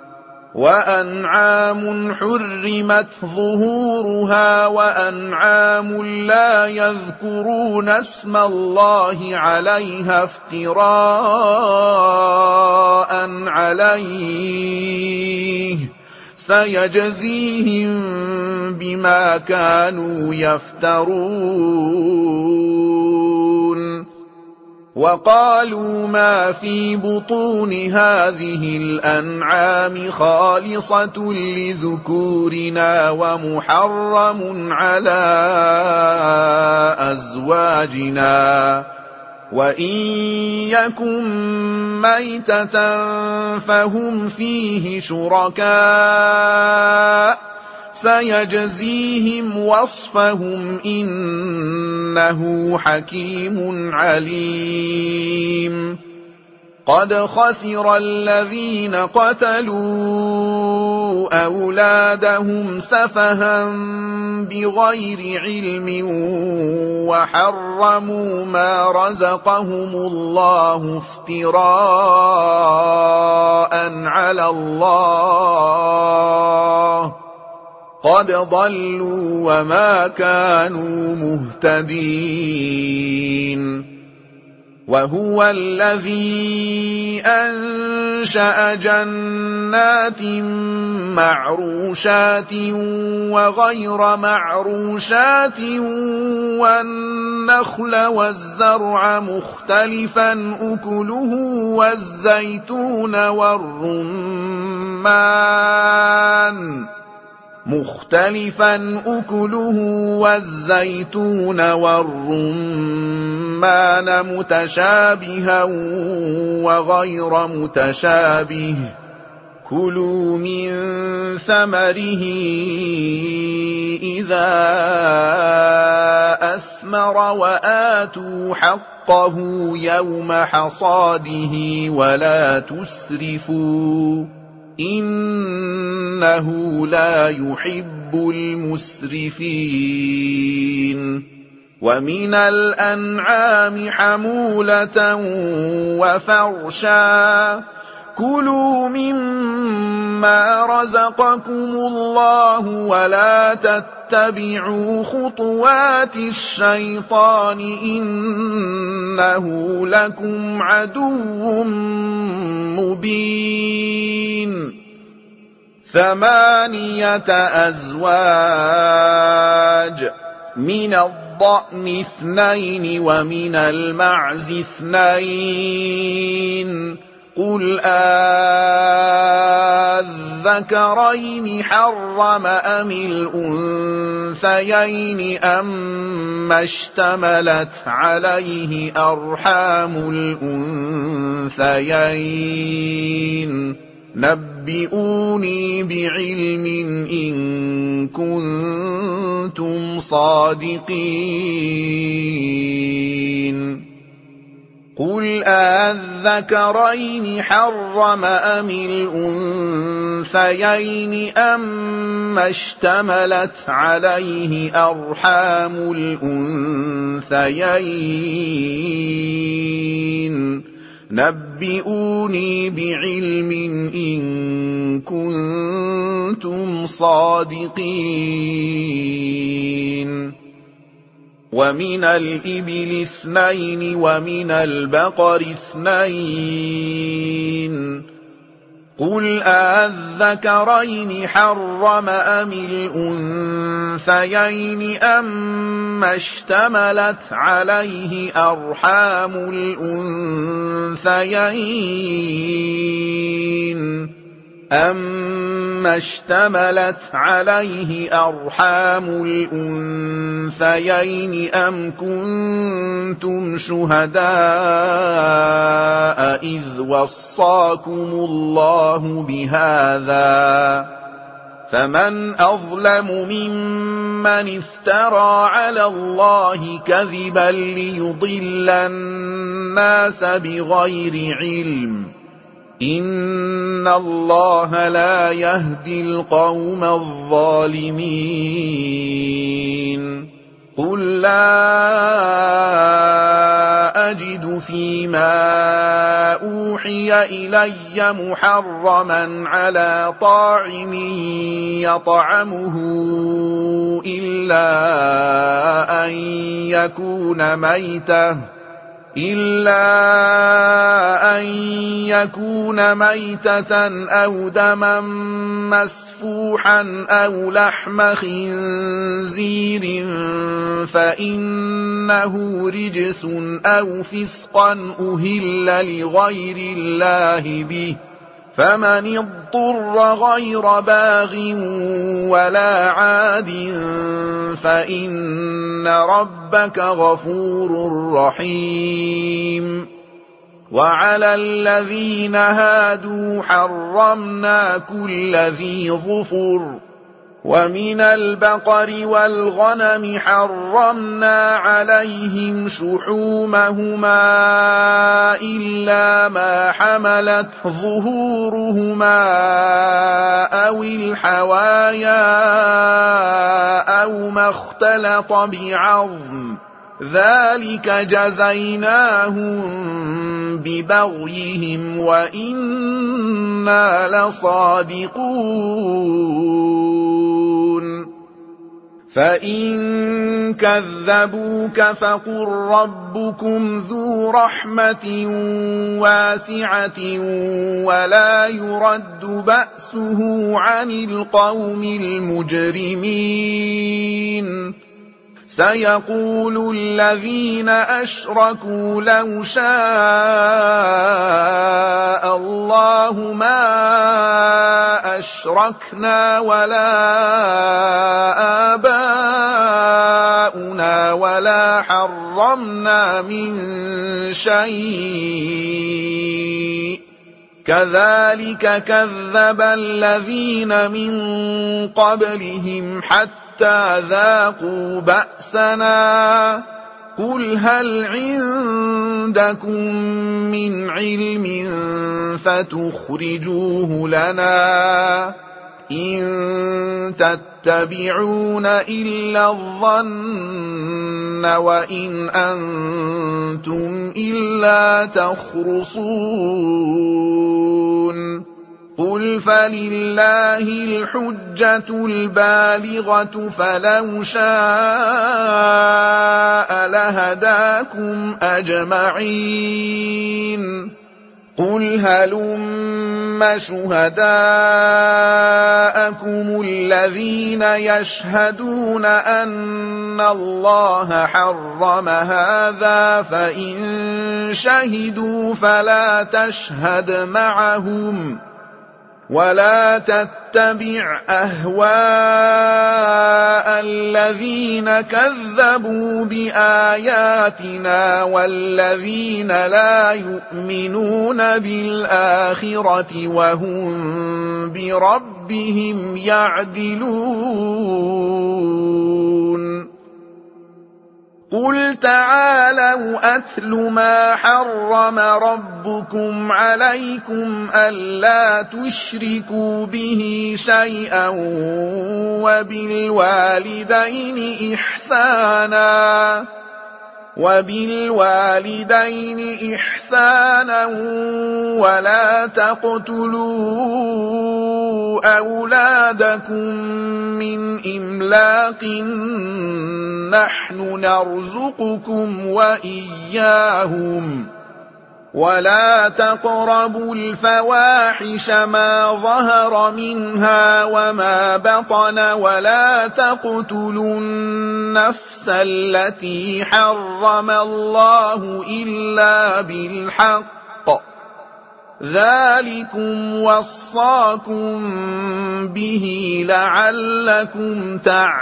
وأنعام حرمت ظهورها وأنعام لا يذكرون اسم الله عليها افتراء عليه سيجزيهم بما كانوا يفترون وقالوا ما في بطون هذه الأنعام خالصة لذكورنا ومحرم على أزواجنا وإن يكن ميتة فهم فيه شركاء سيجزيهم وصفهم إنه حكيم عليم قد خسر الذين قتلوا أولادهم سفها بغير علم وحرموا ما رزقهم الله افتراء على الله قد ضلوا وما كانوا مهتدين وهو الذي أنشأ جنات معروشات وغير معروشات والنخل والزرع مختلفا أكله والزيتون والرمان مختلفا أكله والزيتون والرمان متشابها وغير متشابه كلوا من ثمره إذا أثمر وآتوا حقه يوم حصاده ولا تسرفوا إِنَّهُ لَا يُحِبُّ الْمُسْرِفِينَ وَمِنَ الْأَنْعَامِ حَمُولَةً وَفَرْشًا كُلُوا مِمَّا رَزَقَكُمُ اللَّهُ وَلَا تَتَّبِعُوا خُطُوَاتِ الشَّيْطَانِ إِنَّهُ لَكُمْ عَدُوٌّ مُّبِينٌ ثَمَانِيَةَ أَزْوَاجٍ مِنَ الضَّأْنِ اثْنَيْنِ وَمِنَ الْمَعْزِ اثْنَيْنِ قُلْ آلذَّكَرَيْنِ حَرَّمَ أَمِ الْأُنثَيَيْنِ أَمَّا اشْتَمَلَتْ عَلَيْهِ أَرْحَامُ الْأُنثَيَيْنِ نَبِّئُونِي بِعِلْمٍ إِن كُنتُمْ صَادِقِينَ قُلْ آلذَّكَرَيْنِ حَرَّمَ أَمِ الْأُنثَيَيْنِ أَمَّا اشْتَمَلَتْ عَلَيْهِ أَرْحَامُ الْأُنثَيَيْنِ نَبِّئُونِي بِعِلْمٍ إِن كُنتُمْ صَادِقِينَ وَمِنَ الْإِبِلِ اثْنَيْنِ وَمِنَ الْبَقَرِ اثْنَيْنِ قُلْ آلذَّكَرَيْنِ حَرَّمَ أَمِ الْأُنثَيَيْنِ أَمَّا اشْتَمَلَتْ عَلَيْهِ أَرْحَامُ الْأُنثَيَيْنِ أَمَّا اشْتَمَلَتْ عَلَيْهِ أَرْحَامُ الْأُنثَيَيْنِ أَمْ كُنتُمْ شُهَدَاءَ إِذْ وَصَّاكُمُ اللَّهُ بِهَٰذَا ۚ فَمَنْ أَظْلَمُ مِمَّنِ افْتَرَىٰ عَلَى اللَّهِ كَذِبًا لِّيُضِلَّ النَّاسَ بِغَيْرِ عِلْمٍ ۗ إِنَّ اللَّهَ لَا يَهْدِي الْقَوْمَ الظَّالِمِينَ قُل لَّا أَجِدُ فِيمَا أُوحِيَ إِلَيَّ مُحَرَّمًا عَلَىٰ طَاعِمٍ يَطْعَمُهُ إِلَّا أَن يَكُونَ مَيْتَةً إِلَّا أَن يَكُونَ مَيْتَةً أَوْ دَمًا مَّسْفُوحًا أَوْ لَحْمَ خِنزِيرٍ فَإِنَّهُ رِجْسٌ أَوْ فِسْقًا أُهِلَّ لِغَيْرِ اللَّهِ بِهِ ۚ فَمَنِ اضْطُرَّ غَيْرَ بَاغٍ وَلَا عَادٍ فَإِنَّ رَبَّكَ غَفُورٌ رَّحِيمٌ وَعَلَى الَّذِينَ هَادُوا حَرَّمْنَا كُلَّ ذِي ظُفُرٍ ۖ وَمِنَ الْبَقَرِ وَالْغَنَمِ حَرَّمْنَا عَلَيْهِمْ شُحُومَهُمَا إِلَّا مَا حَمَلَتْ ظُهُورُهُمَا أَوِ الْحَوَايَا أَوْ مَا اخْتَلَطَ بِعَظْمٍ ۚ ذَٰلِكَ جَزَيْنَاهُم بِبَغْيِهِمْ وَإِنَّا لَصَادِقُونَ فَإِن كَذَّبُوكَ فَقُل رَّبُّكُمْ ذُو رَحْمَةٍ وَاسِعَةٍ وَلَا يُرَدُّ بَأْسُهُ عَنِ الْقَوْمِ الْمُجْرِمِينَ سَيَقُولُ الَّذِينَ أَشْرَكُوا لَوْ شَاءَ اللَّهُ مَا أَشْرَكْنَا وَلَا آبَاؤُنَا وَلَا حَرَّمْنَا مِن شَيْءٍ ۚ كَذَٰلِكَ كَذَّبَ الَّذِينَ مِن قَبْلِهِمْ حَتَّىٰ ذَاقُوا بَأْسَنَا قُلْ هَلْ عِندَكُم مِّنْ عِلْمٍ فَتُخْرِجُوهُ لَنَا ۖ إِن تَتَّبِعُونَ إِلَّا الظَّنَّ وَإِنْ أَنتُمْ إِلَّا تَخْرُصُونَ قُلْ فَلِلَّهِ الْحُجَّةُ الْبَالِغَةُ فَلَوْ شَاءَ لَهَدَاكُمْ أَجْمَعِينَ قُلْ هَلُمَّ شُهَدَاءَكُمُ الَّذِينَ يَشْهَدُونَ أَنَّ اللَّهَ حَرَّمَ هَٰذَا فَإِن شَهِدُوا فَلَا تَشْهَدْ مَعَهُمْ وَلَا تَتَّبِعْ أَهْوَاءَ الَّذِينَ كَذَّبُوا بِآيَاتِنَا وَالَّذِينَ لَا يُؤْمِنُونَ بِالْآخِرَةِ وَهُم بِرَبِّهِمْ يَعْدِلُونَ قُلْ تَعَالَوْا أَتْلُ مَا حَرَّمَ رَبُّكُمْ عَلَيْكُمْ أَلَّا تُشْرِكُوا بِهِ شَيْئًا وَبِالْوَالِدَيْنِ إِحْسَانًا وَبِالْوَالِدَيْنِ إِحْسَانًا وَلَا تَقْتُلُوا أَوْلَادَكُم مِّنْ إِمْلَاقٍ نَّحْنُ نَرْزُقُكُمْ وَإِيَّاهُمْ وَلَا تَقْرَبُوا الْفَوَاحِشَ مَا ظَهَرَ مِنْهَا وَمَا بَطَنَ وَلَا تَقْتُلُوا النَّفْسَ الَّتِي حَرَّمَ اللَّهُ إِلَّا بِالْحَقِّ ۚ ذَٰلِكُمْ وَصَّاكُم بِهِ لَعَلَّكُمْ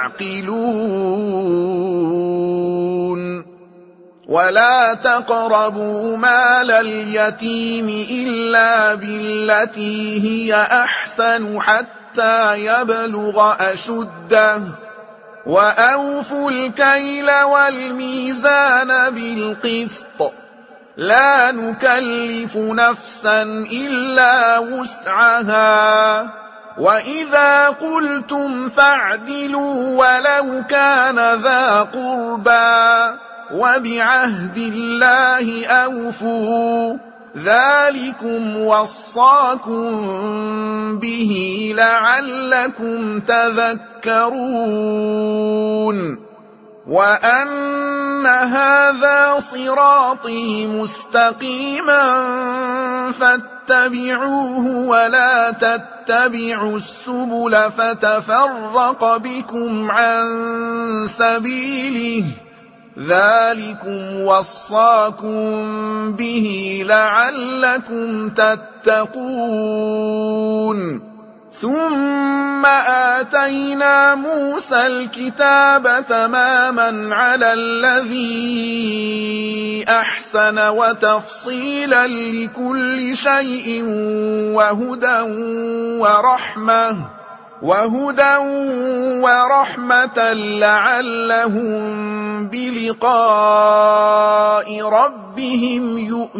تَعْقِلُونَ وَلَا تَقْرَبُوا مَالَ الْيَتِيمِ إِلَّا بِالَّتِي هِيَ أَحْسَنُ حَتَّىٰ يَبْلُغَ أَشُدَّهُ ۖ وَأَوْفُوا الْكَيْلَ وَالْمِيزَانَ بِالْقِسْطِ ۖ لَا نُكَلِّفُ نَفْسًا إِلَّا وُسْعَهَا ۖ وَإِذَا قُلْتُمْ فَاعْدِلُوا وَلَوْ كَانَ ذَا قُرْبَىٰ ۖ وَبِعَهْدِ اللَّهِ أَوْفُوا ۚ ذَٰلِكُمْ وَصَّاكُم بِهِ لَعَلَّكُمْ تَذَكَّرُونَ وَأَنَّ هَٰذَا صِرَاطِي مُسْتَقِيمًا فَاتَّبِعُوهُ وَلَا تَتَّبِعُوا السُّبُلَ فَتَفَرَّقَ بِكُمْ عَن سَبِيلِهِ ۚ ذَٰلِكُمْ وَصَّاكُم بِهِ لَعَلَّكُمْ تَتَّقُونَ ثُمَّ آتَيْنَا مُوسَى الْكِتَابَ تَمَامًا عَلَى الَّذِي أَحْسَنَ وَتَفْصِيلًا لِّكُلِّ شَيْءٍ وَهُدًى وَرَحْمَةً وَهُدًى وَرَحْمَةً لَّعَلَّهُم بِلِقَاءِ رَبِّهِمْ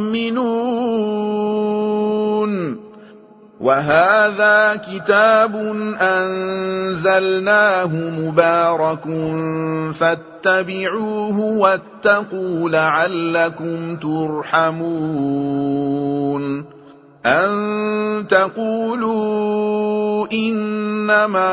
يُؤْمِنُونَ وَهَٰذَا كِتَابٌ أَنزَلْنَاهُ مُبَارَكٌ فَاتَّبِعُوهُ وَاتَّقُوا لَعَلَّكُمْ تُرْحَمُونَ أَن تَقُولُوا إِنَّمَا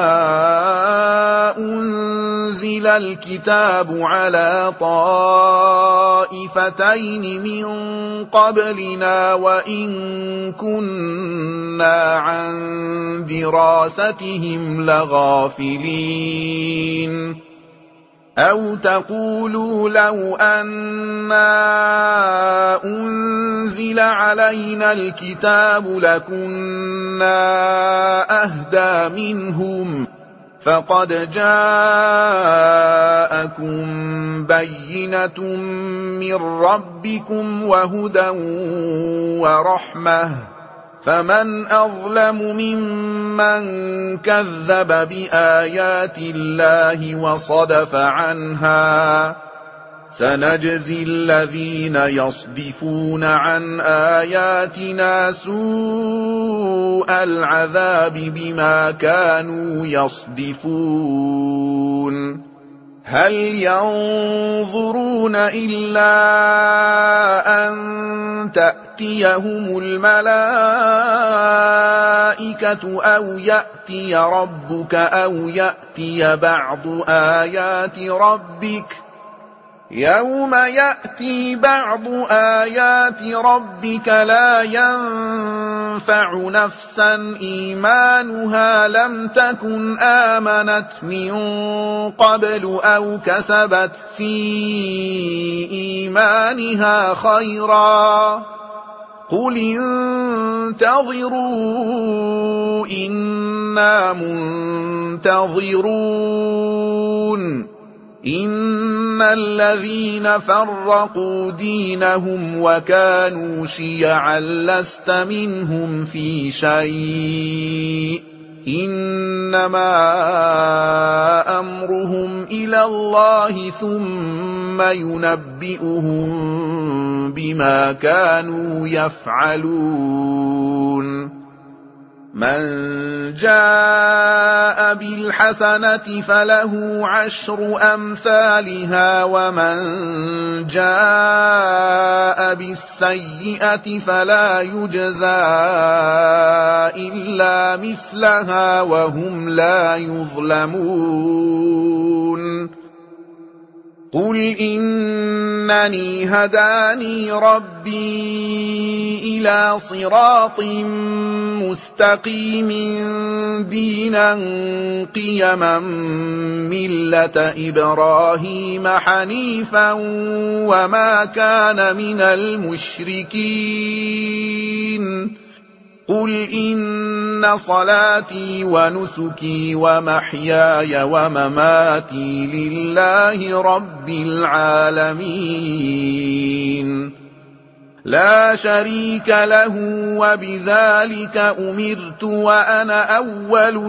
أُنزِلَ الْكِتَابُ عَلَىٰ طَائِفَتَيْنِ مِن قَبْلِنَا وَإِن كُنَّا عَن دِرَاسَتِهِمْ لَغَافِلِينَ أَوْ تَقُولُوا لَوْ أَنَّا أُنزِلَ عَلَيْنَا الْكِتَابُ لَكُنَّا أَهْدَىٰ مِنْهُمْ ۚ فَقَدْ جَاءَكُم بَيِّنَةٌ مِّن رَّبِّكُمْ وَهُدًى وَرَحْمَةٌ ۚ فَمَنْ أَظْلَمُ مِمَّن كَذَّبَ بِآيَاتِ اللَّهِ وَصَدَفَ عَنْهَا ۗ سنجزي الذين يصدفون عن آياتنا سوء العذاب بما كانوا يصدفون هل ينظرون إلا أن تأتيهم الملائكة أو يأتي ربك أو يأتي بعض آيات ربك يوم يأتي بعض آيات ربك لا ينفع نفسا إيمانها لم تكن آمنت من قبل أو كسبت في إيمانها خيرا قل انتظروا إنا منتظرون إن الذين فرقوا دينهم وكانوا شيعا لست منهم في شيء إنما أمرهم إلى الله ثم ينبئهم بما كانوا يفعلون من جاء بالحسنة فله عشر أمثالها ومن جاء بالسيئة فلا يجزى إلا مثلها وهم لا يظلمون قل إنني هداني ربي إلى صراط مستقيم دينا قيما ملة إبراهيم حنيفا وما كان من المشركين قل إن صلاتي ونسكي ومحياي ومماتي لله رب العالمين لا شريك له وبذلك أمرت وأنا أول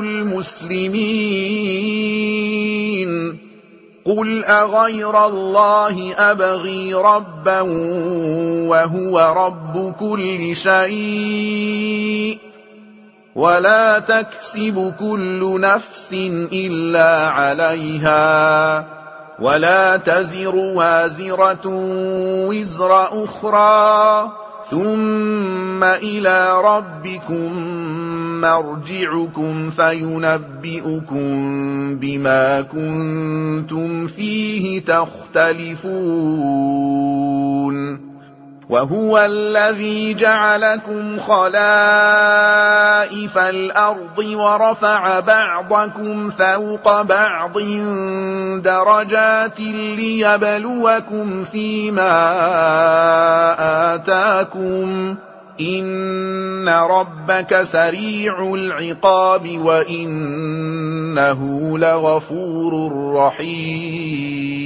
المسلمين قل أغير الله أبغي ربا وهو رب كل شيء ولا تكسب كل نفس إلا عليها ولا تزر وازرة وزر أخرى ثم إلى ربكم مرجعكم فينبئكم بما كنتم فيه تختلفون وهو الذي جعلكم خلائف الأرض ورفع بعضكم فوق بعض درجات ليبلوكم فيما آتاكم إن ربك سريع العقاب وإنه لغفور رحيم